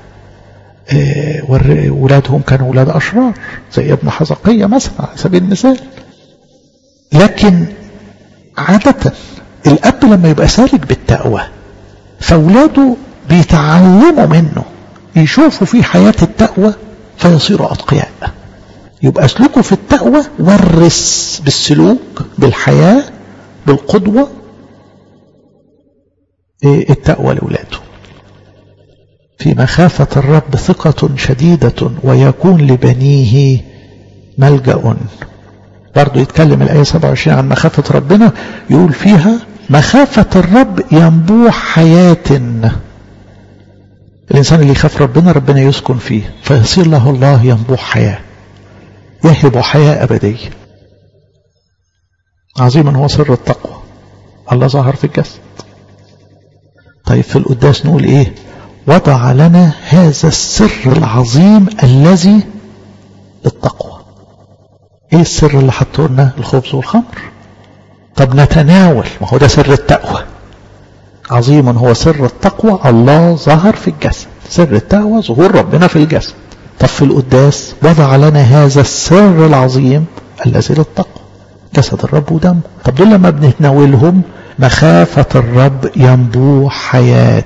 ولادهم كانوا ولاد أشرار، زي ابن حزقية مثلا على سبيل المثال. لكن عادة الأب لما يبقى سالك بالتقوى فأولاده بيتعلموا منه، يشوفوا في حياة التقوى فيصيروا أتقياء. يبقى سلوكه في التقوى ورث بالسلوك، بالحياة، بالقدوة التقوى لأولاده. في مخافة الرب ثقة شديدة، ويكون لبنيه ملجأ. برضو يتكلم الآية 27 عن مخافة ربنا، يقول فيها مخافة الرب ينبوع حياة. الإنسان اللي يخاف ربنا ربنا يسكن فيه، فيصير له الله ينبوع حياة، يهب حياة أبدية. عظيما هو سر التقوى، الله ظهر في الجسد. طيب في القداس نقول إيه؟ وضع لنا هذا السر العظيم الذي للتقوى. إيه السر اللي حطه لنا؟ الخبز والخمر. طب نتناول، ما هو ده سر التقوى. عظيما هو سر التقوى، الله ظهر في الجسد. سر التقوى ظهور ربنا في الجسد. طب في القداس وضع لنا هذا السر العظيم الذي للتقوى، جسد الرب ودمه. طب دول لما بنتناولهم مخافة الرب ينبوع حياة،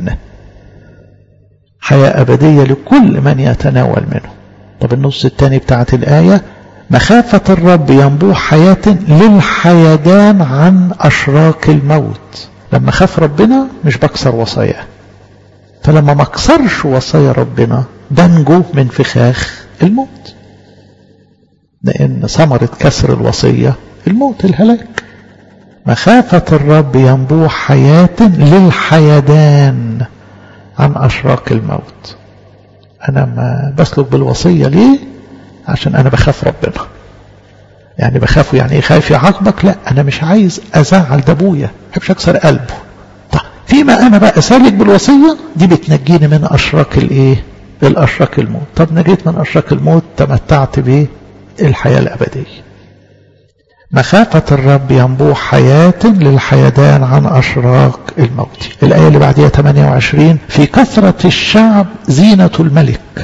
حياة أبدية لكل من يتناول منه. طب النص الثاني بتاعت الآية مخافة الرب ينبوع حياة للحيدان عن أشراك الموت. لما خاف ربنا مش بكسر وصاياه، فلما ما اكسرش وصايا ربنا بنجو من فخاخ الموت، لأن ثمرة كسر الوصية الموت، الهلاك. مخافة الرب ينبوع حياة للحيدان عن أشراك الموت. أنا ما بسلك بالوصية ليه؟ عشان أنا بخاف ربنا. يعني بخافه، يعني إيه خايف يعاقبك؟ لا، أنا مش عايز أزعل ده أبويا، محبش أكسر قلبه. طيب فيما أنا بقى سالك بالوصية دي بتنجيني من أشراك الإيه؟ الأشراك الموت. طب نجيت من أشراك الموت، تمتعت بإيه؟ الحياة الأبدية. مخافة الرب ينبوع حياة للحيدان عن أشراك الموت. الآية اللي بعدها 28 في كثرة الشعب زينة الملك،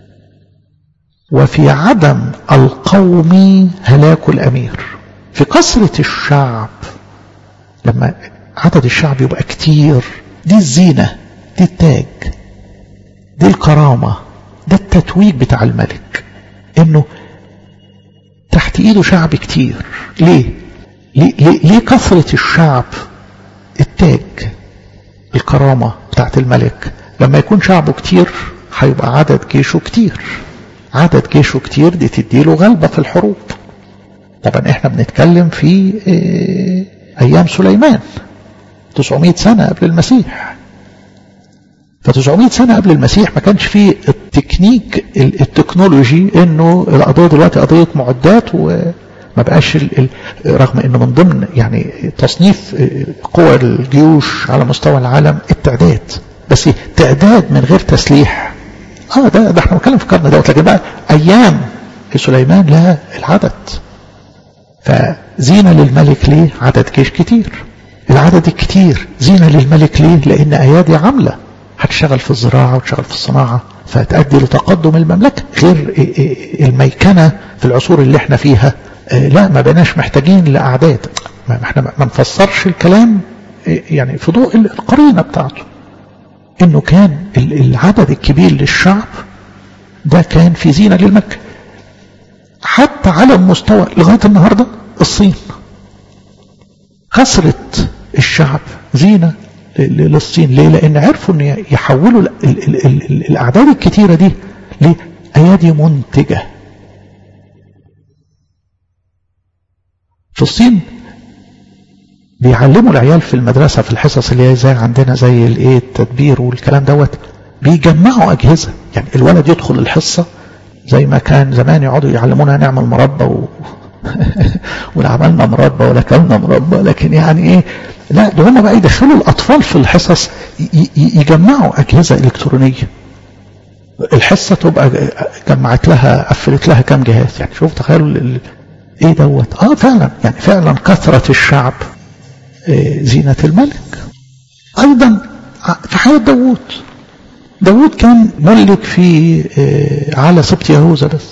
وفي عدم القوم هلاك الأمير. في كثرة الشعب، لما عدد الشعب يبقى كتير، دي الزينة، دي التاج، دي الكرامة، ده التتويج بتاع الملك، انه تحت ايده شعب كتير. ليه كثرة الشعب؟ التاج، الكرامة بتاعت الملك. لما يكون شعبه كتير هيبقى عدد جيشه كتير. عدد جيشه كتير دي تديله غلبة في الحروب. طبعا احنا بنتكلم في ايام سليمان 900 سنة قبل المسيح. ف900 سنة قبل المسيح ما كانش فيه التكنيك التكنولوجي، انه القضية دلوقتي قضية معدات، وما بقاش رغم انه من ضمن يعني تصنيف قوى الجيوش على مستوى العالم التعداد، بس تعداد من غير تسليح. ده احنا بنتكلم في القرن دوت. لكن بقى ايام سليمان لا، العدد. فزينة للملك ليه؟ عدد جيش كتير. العدد الكتير زينة للملك ليه؟ لان ايادي عاملة هتشتغل في الزراعة وتشتغل في الصناعة، فتؤدي لتقدم المملكة. غير الميكنة في العصور اللي احنا فيها، لا ما بقناش محتاجين لأعداد. احنا ما نفسرش الكلام يعني في ضوء القرينة بتاعته، انه كان العدد الكبير للشعب ده كان في زينة للمكة. حتى على المستوى لغاية النهاردة الصين خسرت الشعب زينة للصين. ليه؟ لأن عرفوا أن يحولوا الأعداد الكتيرة دي لأيادي منتجة. في الصين بيعلموا العيال في المدرسة في الحصص اللي هي زي عندنا زي التدبير والكلام دوت، بيجمعوا أجهزة. يعني الولد يدخل الحصة زي ما كان زمان يقعدوا يعلمونا نعمل مربى ولا عملنا مربى ولا كلنا مربى، لكن يعني لا، ده هم بقى يدخلوا الأطفال في الحصص يجمعوا أجهزة إلكترونية. الحصة تبقى جمعت لها قفلت لها كام جهاز. يعني شوف تخيلوا دوت. فعلا يعني فعلا كثرة الشعب زينة الملك. أيضا في حياة داود كان ملك في على سبط يهوذا بس،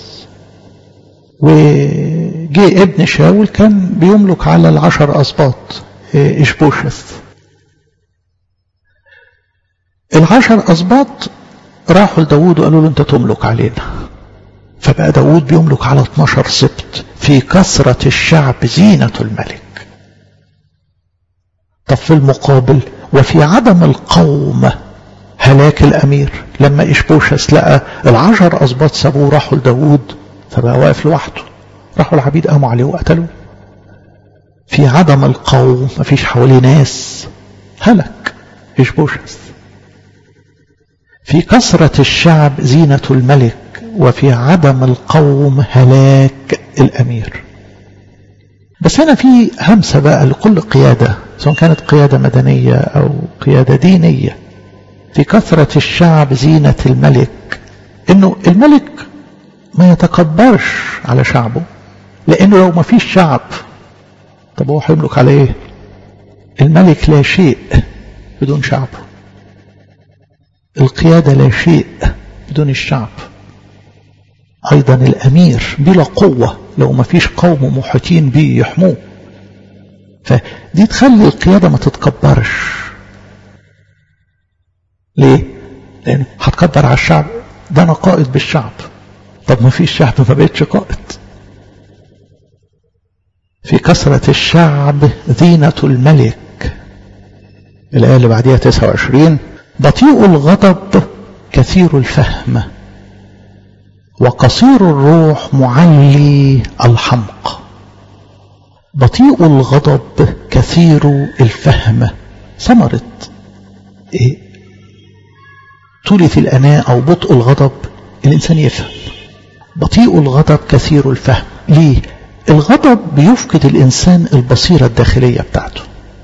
وجي ابن شاول كان بيملك على 10 أسباط إشبوشث. 10 أسباط راحوا لداود وقالوا له أنت تملك علينا، فبقى داود بيملك على 12 سبط. في كثرة الشعب زينة الملك. طب في المقابل وفي عدم القوم هلاك الأمير. لما إشبوشث لقى 10 أسباط سابوه راحوا لداود، فبقى واقف لوحده. راحوا العبيد قاموا عليه وقتلوه. في عدم القوم، مفيش حواليه ناس، هلك إشبوشث. في كثرة الشعب زينة الملك، وفي عدم القوم هلاك الأمير. بس هنا في همسة بقى لكل قيادة، سواء كانت قيادة مدنية أو قيادة دينية. في كثرة الشعب زينة الملك، إنه الملك ما يتكبرش على شعبه، لأنه لو ما فيش شعب طب هو هيملك على إيه؟ الملك لا شيء بدون شعبه، القيادة لا شيء بدون الشعب. أيضا الأمير بلا قوة لو ما فيش قوم محيطين به يحموه. فدي تخلي القيادة ما تتكبرش. ليه؟ لأن هتكبر على الشعب، ده أنا قائد بالشعب. طب ما فيش شعب ما بقتش قائد. في كثرة الشعب زينة الملك. الآية اللي بعديها 29: بطيء الغضب كثير الفهم، وقصير الروح معلي الحمق. بطيء الغضب كثير الفهم. ثمرة طولة الأناة أو بطء الغضب الإنسان يفهم. بطيء الغضب كثير الفهم. ليه؟ الغضب بيفقد الإنسان البصيرة الداخلية بتاعته،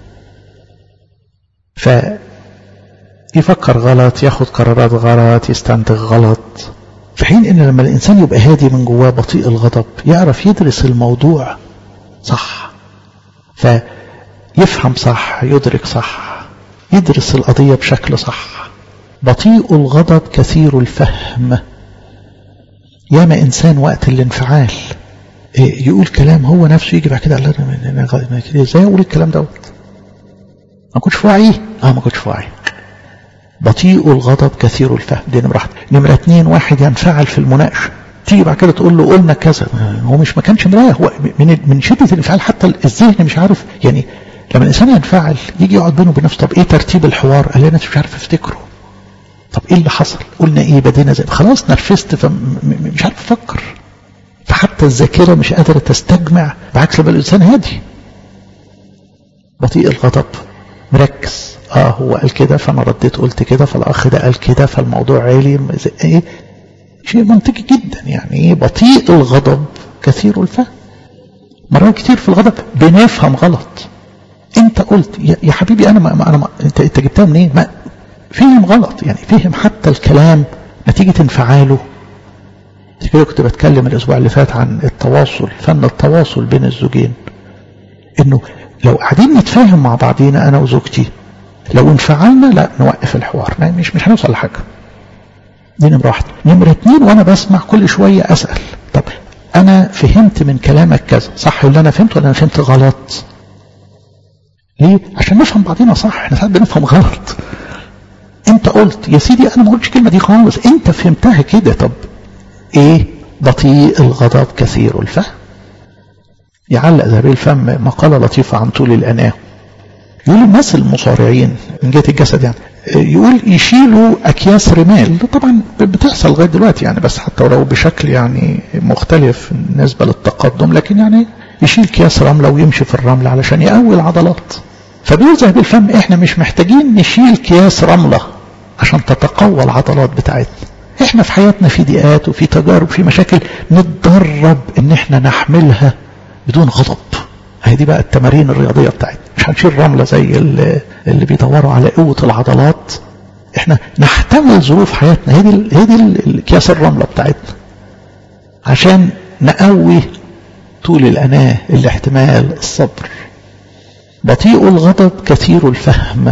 فيفكر غلط، ياخد قرارات غلط، يستنتج غلط. في حين ان لما الانسان يبقى هادي من جواه بطيء الغضب يعرف يدرس الموضوع صح، فيفهم صح، يدرك صح، يدرس القضية بشكل صح. بطيء الغضب كثير الفهم. ياما انسان وقت الانفعال يقول كلام هو نفسه يجي بعد كده قال ازاي اقول الكلام دوت؟ ما كنتش في وعي. ما كنتش في وعي. بطيء الغضب كثير الفهم. دي نمرة 1. نمرة 2: واحد ينفعل في المناقشة، تيجي بعد كده تقول له قلنا كذا، هو ما كانش مرايه، هو من شدة الانفعال حتى الذهن مش عارف. يعني لما الانسان ينفعل يجي يقعد بينه وبين نفسه، طب ايه ترتيب الحوار؟ قال لي انا مش عارف افتكره. طب ايه اللي حصل؟ قلنا ايه؟ بدينا زي خلاص نرفزت فمش عارف افكر، فحتى الذاكرة مش قادرة تستجمع، بعكس لما الانسان هادي. بطيء الغضب مركز، هو قال كده فانا رديت قلت كده، فالاخ ده قال كده فالموضوع عالي. شيء منطقي جدا. يعني بطيء الغضب كثير الفهم. مرات كتير في الغضب بنفهم غلط. انت قلت يا حبيبي انا انت جبتها منين؟ ما فهم غلط. يعني فهم حتى الكلام نتيجة انفعاله. كده كنت بتكلم الاسبوع اللي فات عن التواصل، فن التواصل بين الزوجين، انه لو قاعدين نتفاهم مع بعضينا انا وزوجتي، لو انفعلنا لا نوقف الحوار، مش هنوصل لحاجه. دي نمرة 1. نمرة 2: وانا بسمع كل شويه اسال، طب انا فهمت من كلامك كذا، صح اللي انا فهمت ولا انا فهمت غلط؟ ليه؟ عشان نفهم بعضينا صح. احنا ساعات بنفهم غلط. انت قلت يا سيدي انا ما قلتش الكلمه دي خالص، انت فهمتها كده. طب ايه؟ بطيء الغضب كثير الفهم. يعلق ذهبي الفم مقالة لطيفة عن طول الأناة. يقول الناس المصارعين من جهة الجسد يعني، يقول يشيلوا أكياس رمال. طبعا بتحصل لغاية دلوقتي يعني، بس حتى ولو بشكل يعني مختلف بالنسبة للتقدم، لكن يعني يشيل أكياس رملة ويمشي في الرمل علشان يقوي العضلات. فبيقول ذهبي الفم احنا مش محتاجين نشيل أكياس رملة عشان تتقوى العضلات بتاعتنا. احنا في حياتنا في ضيقات وفي تجارب في مشاكل، نتدرب ان احنا نحملها بدون غضب. هي دي بقى التمارين الرياضية بتاعتنا. مش هنشيل رملة زي اللي بيدوروا على قوة العضلات. احنا نحتمل ظروف حياتنا، هي دي الكياس الرملة بتاعتنا، عشان نقوي طول الأناة، الاحتمال، الصبر. بطيء الغضب كثير الفهم.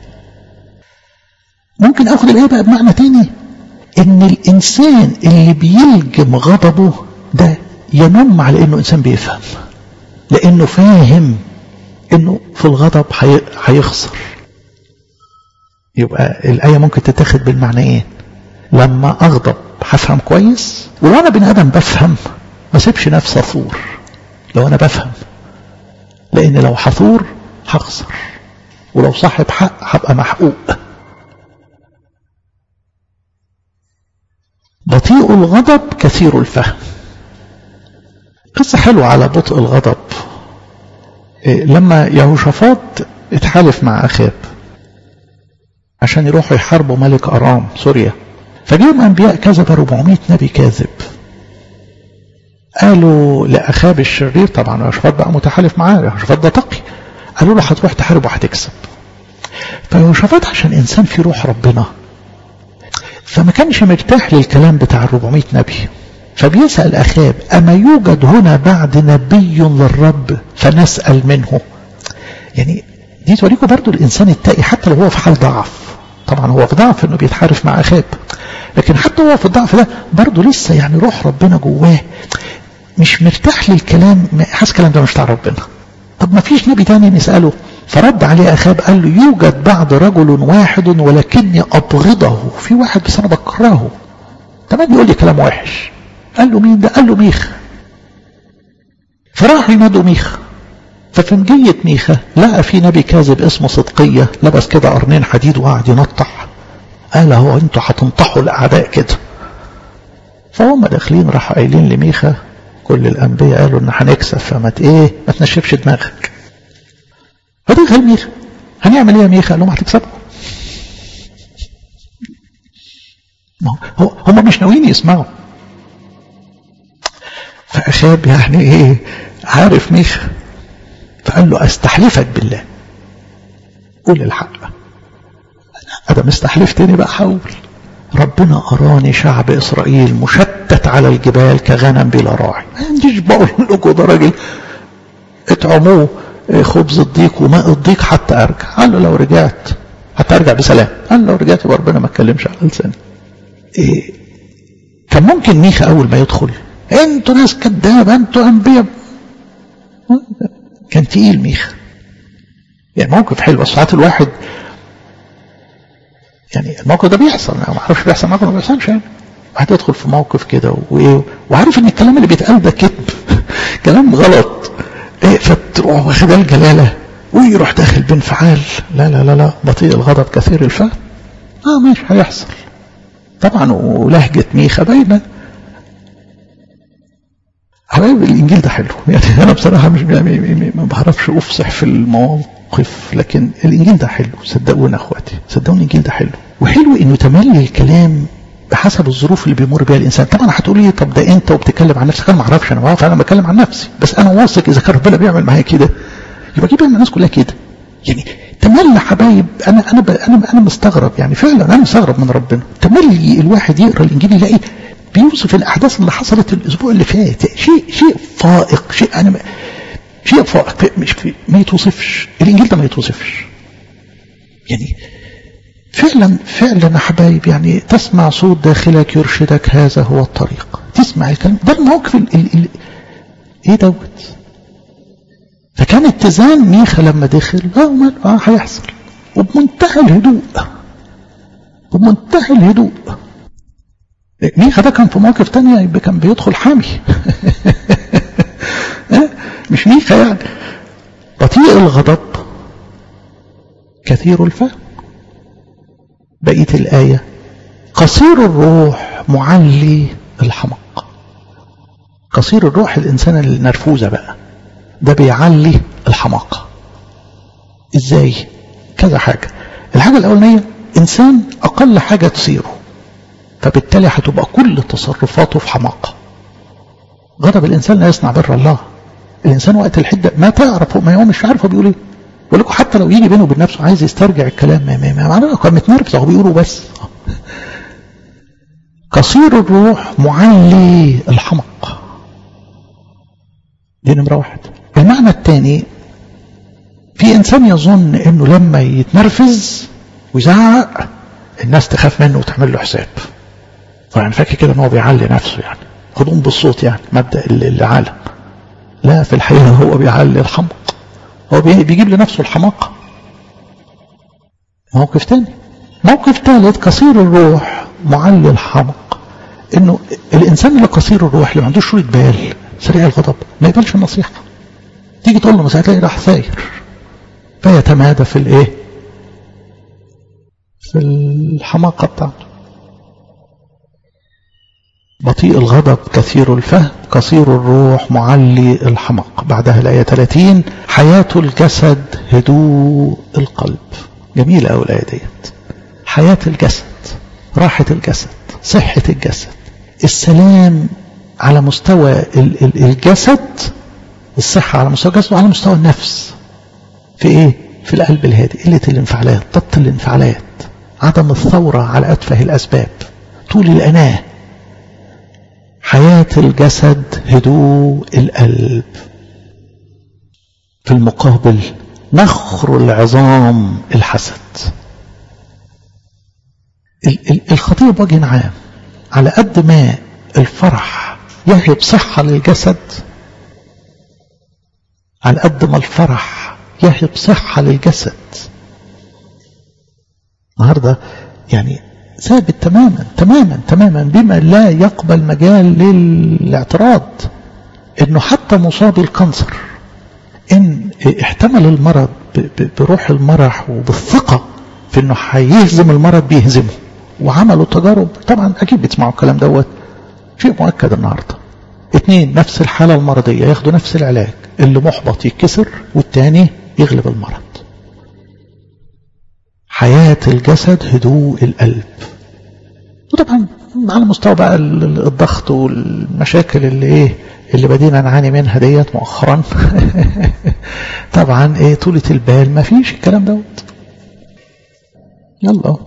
ممكن اخد الآية بقى بمعنى تاني، ان الانسان اللي بيلجم غضبه ده ينم على انه انسان بيفهم، لانه فاهم انه في الغضب هيخسر. يبقى الآية ممكن تتاخد بالمعنى ايه؟ لما اغضب هفهم كويس، ولو انا بني ادم بفهم ما سيبش نفسي اثور. لو انا بفهم، لان لو هثور هخسر، ولو صاحب حق هبقى محقوق. بطيء الغضب كثير الفهم. قصة حلوة على بطء الغضب. لما يهوشافاط اتحالف مع أخاب عشان يروحوا يحاربوا ملك أرام سوريا، فجيهم أنبياء كذب 400 نبي كاذب. قالوا لأخاب الشرير، طبعا يهوشافاط بقى متحالف معاه، يهوشافاط ده تقي، قالوا له هتروح تحارب وهتكسب. فيهوشافاط عشان إنسان في روح ربنا، فما كانش مرتاح للكلام بتاع 400 نبي، فبيسأل أخاب أما يوجد هنا بعد نبي للرب فنسأل منه. يعني دي توريكم برضو الإنسان التقي حتى لو هو في حال ضعف. طبعا هو في ضعف إنه بيتحارف مع أخاب، لكن حتى هو في الضعف ده برضو لسه يعني روح ربنا جواه، مش مرتاح للكلام، حاسس الكلام ده مش بتاع ربنا. طب ما فيش نبي تاني نسأله؟ فرد عليه أخاب قال له يوجد بعد رجل واحد ولكني أبغضه. في واحد بس أنا بكرهه، تمام يقول لي كلام وحش. قال له مين ده؟ قال له ميخا. فراح ينادوا ميخا، ففي مجية ميخا لقى في نبي كاذب اسمه صدقية، لبس كده قرنين حديد وقعد ينطح. قال هو انتوا هتنطحوا الأعداء كده. فهم داخلين راح قايلين لميخا كل الأنبياء قالوا ان هنكسب، فما ما تنشفش دماغك. فدخل ميخا، هنعمل ايه يا ميخا؟ قال لهم هتكسبوا. هم مش ناويين يسمعوا. فأخاب يعني ايه عارف ميخا، فقال له استحلفك بالله قول الحق. انا مستحلفتني بقى حول ربنا أراني شعب إسرائيل مشتت على الجبال كغنم بلا راعي. ما عنديش بقول لكم ده راجل اطعموه خبز الضيق وماء الضيق حتى أرجع. قال له لو رجعت حتى أرجع بسلام. قال له لو رجعت ربنا ما اتكلمش على لساني. كان ممكن ميخا أول ما يدخل انتوا ناس كدابة، انتوا أنبياء. كان تقيل ميخا. يعني موقف حلو، ساعات الواحد يعني الموقف ده بيحصل، انا ما اعرفش بيحصل معاكم ولا ما بيحصلش. يعني واحد يدخل في موقف كده وعارف ان الكلام اللي بيتقال ده كذب كلام غلط، فتروح واخدها الجلاله ويروح داخل بانفعال. لا لا لا لا، بطيء الغضب كثير الفهم. ماشي هيحصل طبعا. ولهجه ميخا باينه. حبايب الانجيل ده حلو، يعني انا بصراحه مش ما بعرفش افصح في المواقف، لكن الانجيل ده حلو. صدقوني اخواتي، صدقوني الانجيل ده حلو، وحلو انه تملي الكلام بحسب الظروف اللي بيمر بها الانسان. طبعا هتقولي طب ده انت وبتتكلم عن نفسك. انا ما اعرفش، انا بتكلم عن نفسي، بس انا واثق اذا كان ربنا بيعمل معايا كده يبقى يجيب الناس كلها كده. يعني تملي حبايب انا مستغرب، يعني فعلا انا مستغرب من ربنا. تملي الواحد يقرا الانجيل يلاقي بيوصف الاحداث اللي حصلت الاسبوع اللي فات، شيء فائق، شيء فائق مش ما يتوصفش. الانجيل ده ما يتوصفش. يعني فعلا يا حبايب، يعني تسمع صوت داخلك يرشدك هذا هو الطريق. تسمع الكلام ده، الموقف ايه دوت. فكان اتزان ميخا لما دخل هيحصل، وبمنتهى الهدوء، بمنتهى الهدوء. ميخا ده كان في مواقف تانية يبقى كان بيدخل حامي مش ميخا يعني. بطيء الغضب كثير الفهم. بقية الآية قصير الروح معلي الحمق. قصير الروح الإنسان النرفوزة بقى ده بيعلي الحماقة. إزاي؟ كذا حاجة. الحاجة الأولانية إنسان أقل حاجة تصيره فبالتالي هتبقى كل تصرفاته في حماقة. غضب الإنسان لا يصنع بر الله. الإنسان وقت الحدة ما تعرف ما هو مش عارف هو بيقول ايه. بقول لكم حتى لو يجي بينه وبين نفسه عايز يسترجع الكلام ما معناه كان متنرفز هو بيقوله بس. قصير الروح معلي الحمق. دي نمرة واحد. المعنى الثاني في إنسان يظن إنه لما يتنرفز ويزعق الناس تخاف منه وتعمل له حساب. فيعني فاكر كده إن هو بيعلي نفسه يعني خدوم بالصوت يعني مبدأ العالم. لا في الحقيقة هو بيعلي الحمق. هو بيجيب لنفسه الحماقة. موقف تاني. موقف ثالث قصير الروح معلي الحمق. إنه الإنسان اللي قصير الروح اللي ما عندوش شوية بال سريع الغضب ما يقبلش النصيحة. تيجي تقول له مثلا تلاقي راح ثاير فيتمادى في الايه؟ في الحماقة بتاعته. بطيء الغضب كثير الفهم قصير الروح معلي الحمق. بعدها الآية 30 حياة الجسد هدوء القلب. جميلة أوي الآية ديت. حياة الجسد راحة الجسد صحة الجسد السلام على مستوى الجسد الصحة على مستوى الجسد وعلى مستوى النفس. في ايه؟ في القلب الهادي قلة الانفعالات ضبط الانفعالات عدم الثورة على أتفه الأسباب طول الأناة. حياة الجسد هدوء القلب. في المقابل نخر العظام الحسد. الخطية بوجه عام على قد ما الفرح يهب صحة للجسد على قد ما الفرح يهب صحة للجسد. النهاردة يعني ثابت تماما تماما تماما بما لا يقبل مجال للاعتراض انه حتى مصاب الكانسر ان احتمل المرض بروح المرح وبالثقة في انه هيهزم المرض بيهزمه وعملوا تجارب. طبعا اكيد بتسمعوا الكلام دوت شيء مؤكد. النهاردة 2 نفس الحالة المرضية ياخدوا نفس العلاج اللي محبط يتكسر والتاني يغلب المرض. حياة الجسد هدوء القلب. وطبعا على مستوى بقى الضغط والمشاكل اللي بدينا نعاني منها ديت مؤخرا طبعا طولة البال ما فيش الكلام دوت. يلا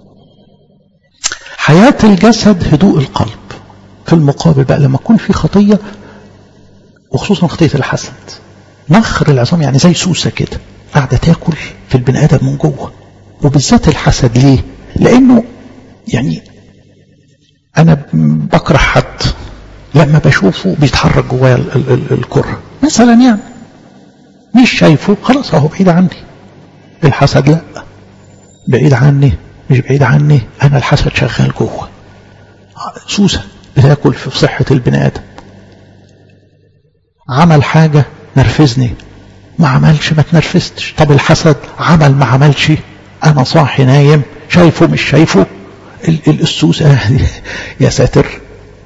حياة الجسد هدوء القلب. في المقابل بقى لما يكون في خطية وخصوصا خطية الحسد نخر العظام يعني زي سوسة كده قاعدة تاكل في البني آدم من جوه. وبالذات الحسد ليه؟ لأنه يعني أنا بكره حد لما بشوفه بيتحرك جوايا الكره مثلا يعني مش شايفه خلاص اهو بعيد عني. الحسد لا بعيد عني مش بعيد عني أنا الحسد شغال جوه سوسة بتاكل في صحة البني آدم. عمل حاجة نرفزني ما عملش ما تنرفزتش. طب الحسد عمل ما عملش أنا صاحي نايم شايفه مش شايفه السوسة يا ساتر.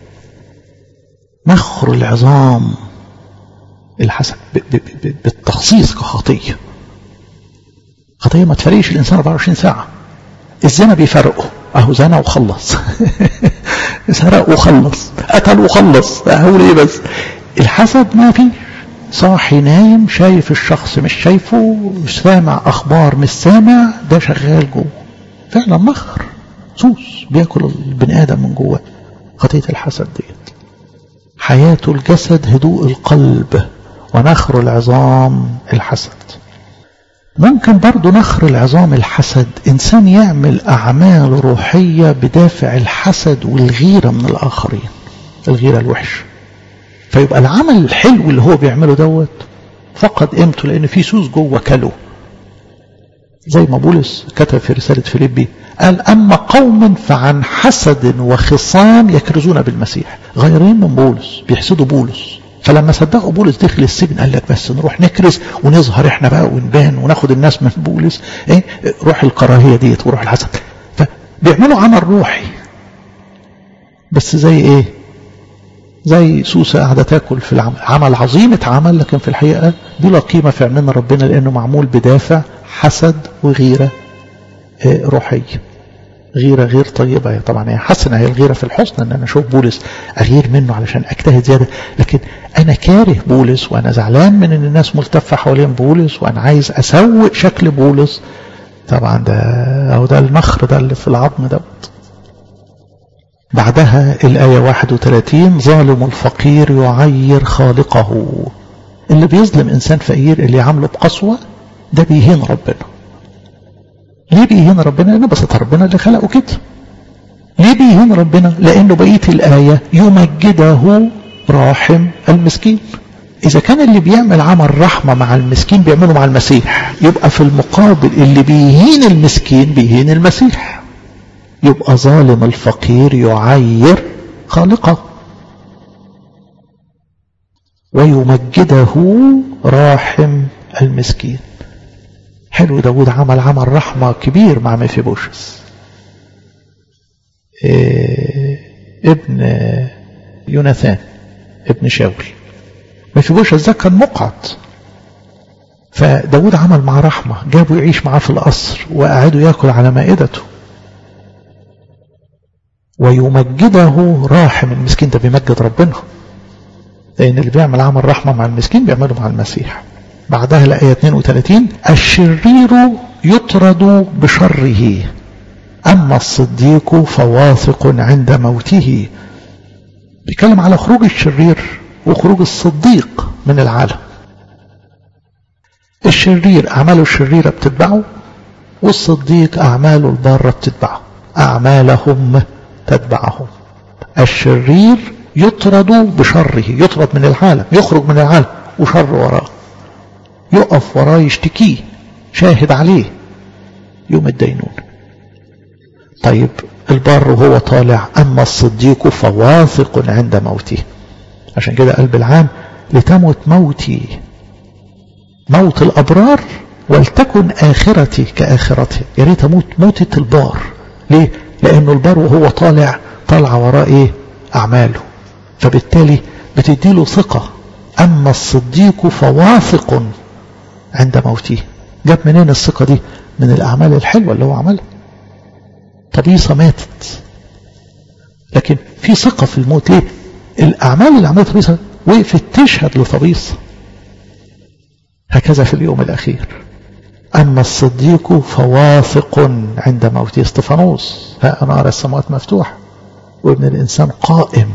نخر العظام الحسد بالتخصيص كخطية. خطية ما تفرقش الإنسان 24 ساعة. الزنا بيفرقه اهو زنا وخلص سرق وخلص قتل وخلص اقول ايه بس. الحسد ما فيش صاحي نايم شايف الشخص مش شايفه سامع اخبار مش سامع ده شغال جوه فعلا مخر سوس بياكل البني ادم من جوه. خطية الحسد ديت. حياة الجسد هدوء القلب ونخر العظام الحسد. ممكن برضو نخر العظام الحسد إنسان يعمل أعمال روحية بدافع الحسد والغيرة من الآخرين الغيرة الوحش فيبقى العمل الحلو اللي هو بيعمله دوت فقد قيمته لأن في سوس جوه كله. زي ما بولس كتب في رسالة فيليبي قال أما قوم فعن حسد وخصام يكرزون بالمسيح، غيرين من بولس، بيحسدوا بولس. فلما صدقوا بولس دخل السجن قال لك بس نروح نكرز ونظهر احنا بقى ونبان وناخد الناس من بولس، ايه روح الكراهية ديت وروح الحسد. فبيعملوا عمل روحي بس زي ايه؟ زي سوسة قاعدة تاكل في العمل، عمل عظيم اتعمل لكن في الحقيقة بلا قيمة في عملنا ربنا، لأنه معمول بدافع حسد وغيرة روحية، غيرة غير طيبة. طبعا هي حسنة، هي الغيرة في الحسن ان انا اشوف بولس اغير منه علشان اجتهد زيادة، لكن انا كاره بولس وانا زعلان من ان الناس ملتفة حوالين بولس وانا عايز اسوء شكل بولس. طبعا ده او ده النخر ده اللي في العظم دوت. بعدها الآية 31 ظالم الفقير يعير خالقه. اللي بيظلم إنسان فقير اللي يعمله بقسوة ده بيهين ربنا. ليه بيهين ربنا؟ لأنه بسط ربنا اللي خلقه كده. ليه بيهين ربنا؟ لأنه بقية الآية يمجده راحم المسكين. إذا كان اللي بيعمل عمل رحمة مع المسكين بيعمله مع المسيح، يبقى في المقابل اللي بيهين المسكين بيهين المسيح. يبقى ظالم الفقير يعير خالقه ويمجده راحم المسكين. حلو، داود عمل رحمة كبير مع ميفيبوشس ابن يوناثان ابن شاول. ميفيبوشس ده كان مقعد، فداود عمل معه رحمة، جابه يعيش معاه في القصر وقعده يأكل على مائدته. ويمجده راحم المسكين، ده بيمجد ربنا، لأن اللي بيعمل عمل رحمة مع المسكين بيعمله مع المسيح. بعدها الآية 32 الشرير يطرد بشره أما الصديق فواثق عند موته. بيتكلم على خروج الشرير وخروج الصديق من العالم. الشرير أعماله الشريرة بتتبعه، والصديق أعماله البارة بتتبعه، أعمالهم تتبعهم. الشرير يطرد بشره، يطرد من العالم، يخرج من العالم وشر وراه، يقف وراه يشتكيه، شاهد عليه يوم الدينون. طيب البار وهو طالع أما الصديق فواثق عند موته. عشان كده قلب العام لتموت موتي، موت الأبرار ولتكن آخرتي كآخرته. يا ريت أموت موتة البار. ليه؟ لأنه البار وهو طالع وراه إيه؟ أعماله، فبالتالي بتديله ثقة. أما الصديق فواثق عند موته. جاب منين الثقة دي؟ من الأعمال الحلوة اللي هو عملها. طبيصة ماتت لكن في ثقة في الموت. ليه؟ الأعمال اللي عملها طبيصة وقفت تشهد لطبيصة. هكذا في اليوم الأخير أما الصديق فواثق عند موته. استفانوس ها أنا أرى السماوات مفتوحة وابن الإنسان قائم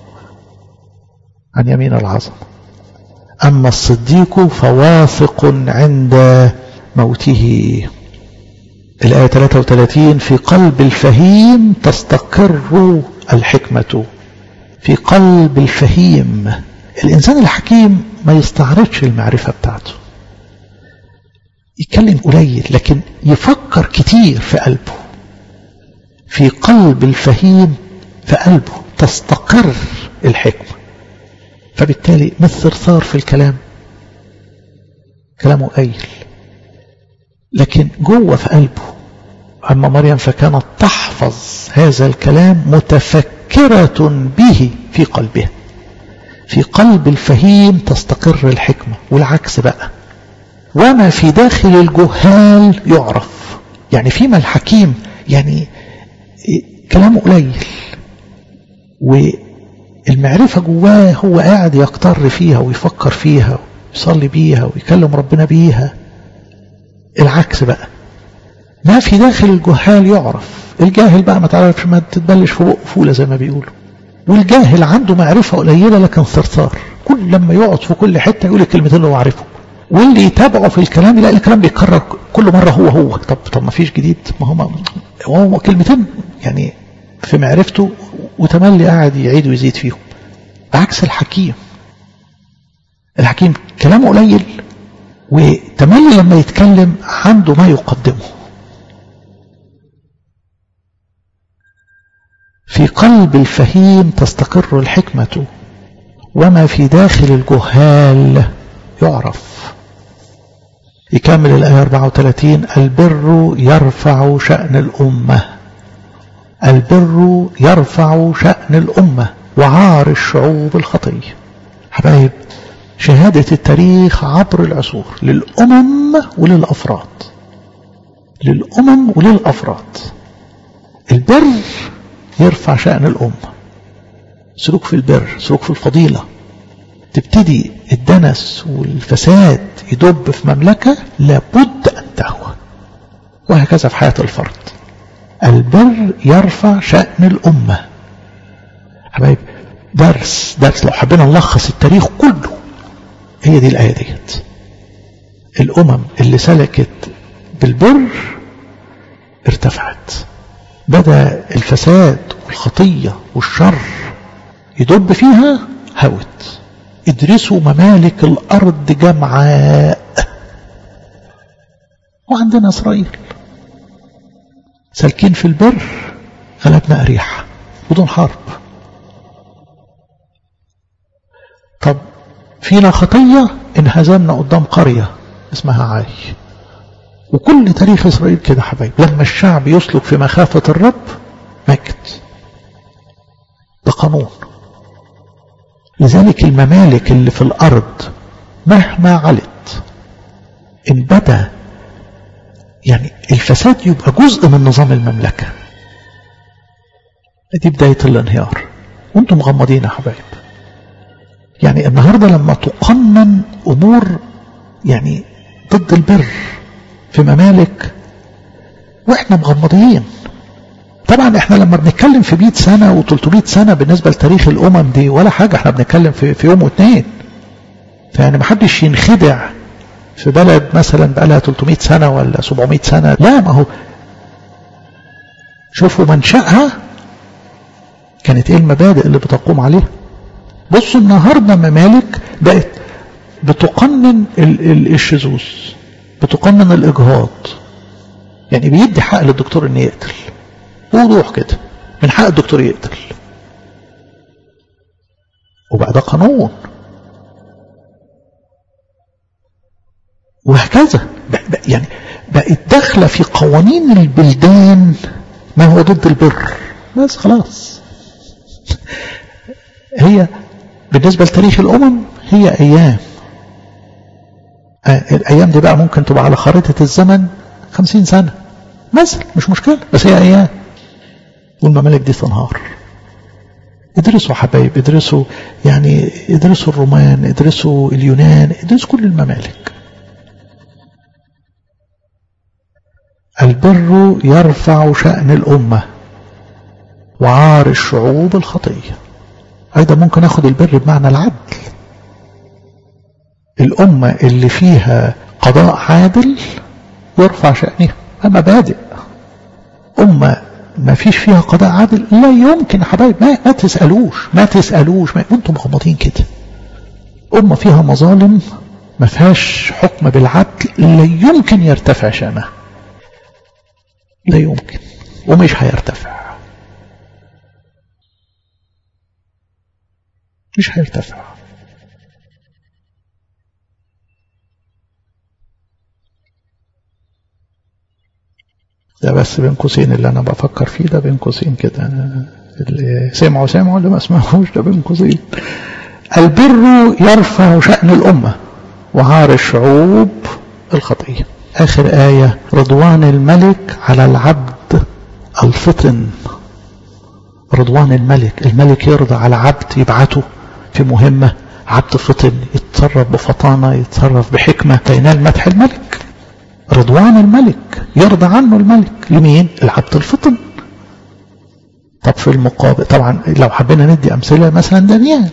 عن يمين العظمة. أما الصديق فواثق عند موته. الآية 33 في قلب الفهيم تستقر الحكمة. في قلب الفهيم. الإنسان الحكيم ما يستعرضش المعرفة بتاعته، يتكلم قليل لكن يفكر كتير في قلبه. في قلب الفهيم في قلبه تستقر الحكمة، فبالتالي مثرثار في الكلام، كلامه قليل لكن جوه في قلبه. أما مريم فكانت تحفظ هذا الكلام متفكرة به في قلبها. في قلب الفهيم تستقر الحكمة. والعكس بقى، وما في داخل الجهال يعرف. يعني فيما الحكيم يعني كلامه قليل والمعرفة جواه هو قاعد يقتر فيها ويفكر فيها ويصلي بيها ويكلم ربنا بيها. العكس بقى، ما في داخل الجهال يعرف. الجاهل بقى ما تعرفش، ما تتبلش في بقه فولة زي ما بيقولوا. والجاهل عنده معرفة قليلة لكن ثرثار، كل لما يقعد في كل حتة يقول الكلمتين اللي هو عارفهم. واللي يتابعه في الكلام يلاقي الكلام بيتكرر كل مرة هو. طب ما فيش جديد، ما هو كلمتين يعني في معرفته وتملي قاعد يعيد ويزيد فيهم. بعكس الحكيم كلامه قليل وتملي لما يتكلم عنده ما يقدمه. في قلب الفهيم تستقر الحكمة، وما في داخل الجهال يعرف. يكمل الآية 34: البر يرفع شأن الأمة، البر يرفع شأن الأمة وعار الشعوب الخطية. حبايب، شهادة التاريخ عبر العصور للأمم وللأفراد، للأمم وللأفراد. البر يرفع شأن الأمة، سلوك في البر، سلوك في الفضيلة. تبتدي الدنس والفساد يدب في مملكة، لابد أن تهوى، وهكذا في حياة الفرد. البر يرفع شأن الأمة. حبايب، درس لو حبينا نلخص التاريخ كله، هي دي الآية ديت. الأمم اللي سلكت بالبر ارتفعت، بدأ الفساد والخطية والشر يدب فيها، هوت. ادرسوا ممالك الأرض جمعاء. وعندنا إسرائيل سالكين في البر، غلبنا أريحة بدون حرب. طب فينا خطية، انهزمنا قدام قرية اسمها عاي. وكل تاريخ إسرائيل كده حبايب، لما الشعب يسلك في مخافة الرب مجد، ده قانون. لذلك الممالك اللي في الأرض مهما علت، إن بدأ يعني الفساد يبقى جزء من نظام المملكة، دي بداية الانهيار. وانتم مغمضين يا حبايب. يعني النهاردة لما تقنن أمور يعني ضد البر في ممالك واحنا مغمضين. طبعا احنا لما بنتكلم في 100 سنة و300 سنة بالنسبة لتاريخ الأمم دي ولا حاجة، احنا بنتكلم في يوم واثنين. فيعني محدش ينخدع في بلد مثلا بقالها 300 سنة ولا 700 سنة. لا، ما هو شوفوا منشأها كانت ايه المبادئ اللي بتقوم عليها. بصوا النهاردة ممالك بقت بتقنن الشذوذ، بتقنن الإجهاض. يعني بيدي حق للدكتور ان يقتل، وضوح كده، من حق الدكتور يقتل، وبقى ده قانون. وهكذا يعني بقت داخله في قوانين البلدان ما هو ضد البر. بس خلاص، هي بالنسبه لتاريخ الامم هي ايام. الايام دي بقى ممكن تبقى على خريطه الزمن 50 سنه مثلا، مش مشكله، بس هي ايام. والممالك دي تنهار. ادرسوا حبايب، ادرسوا يعني، ادرسوا الرومان، ادرسوا اليونان، ادرسوا كل الممالك. البر يرفع شأن الأمة وعار الشعوب الخطية. أيضا ممكن أخذ البر بمعنى العدل. الأمة اللي فيها قضاء عادل يرفع شأنها. مبادئ. أمة ما فيش فيها قضاء عادل لا يمكن يا حبايب، ما تسألوش وانتم مغمضين كده. أمة فيها مظالم ما فيهاش حكم بالعدل لا يمكن يرتفع شأنها، لا يمكن، ومش هيرتفع، مش هيرتفع. ده بس بين قوسين اللي انا بفكر فيه، ده بين قوسين كده، اللي سمعوا اللي ما سمعوش ده بين قوسين. البر يرفع شأن الأمة وعار الشعوب الخطية. آخر آية: رضوان الملك على العبد الفطن. رضوان الملك يرضى على عبد يبعته في مهمة، عبد فطن يتصرف بفطانة، يتصرف بحكمة فينال مدح الملك. رضوان الملك يرضى عنه الملك. لمين؟ العبد الفطن. طب في المقابل طبعا لو حبينا ندي أمثلة، مثلا دانيال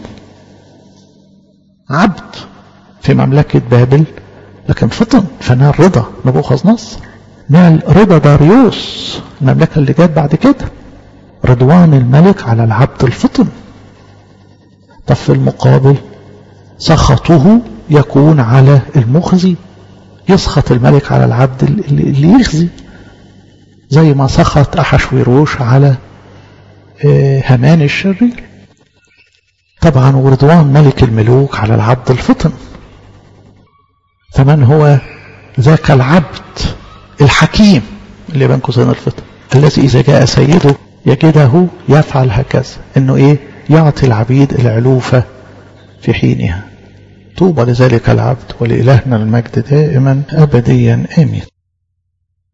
عبد في مملكة بابل لكن فطن فنال رضا نبوخذ نصر، نال رضا داريوس المملكة اللي جات بعد كده. رضوان الملك على العبد الفطن. طب في المقابل سخطه يكون على المخزي. يسخط الملك على العبد اللي يخزي، زي ما سخط أحشويروش على هامان الشرير. طبعا ورضوان ملك الملوك على العبد الفطن. فمن هو ذاك العبد الحكيم اللي بين قوسين الفطن الذي إذا جاء سيده يجده يفعل هكذا، إنه يعطي العبيد العلوفة في حينها. طوبى لذلك العبد، ولإلهنا المجد دائما أبديا آمين.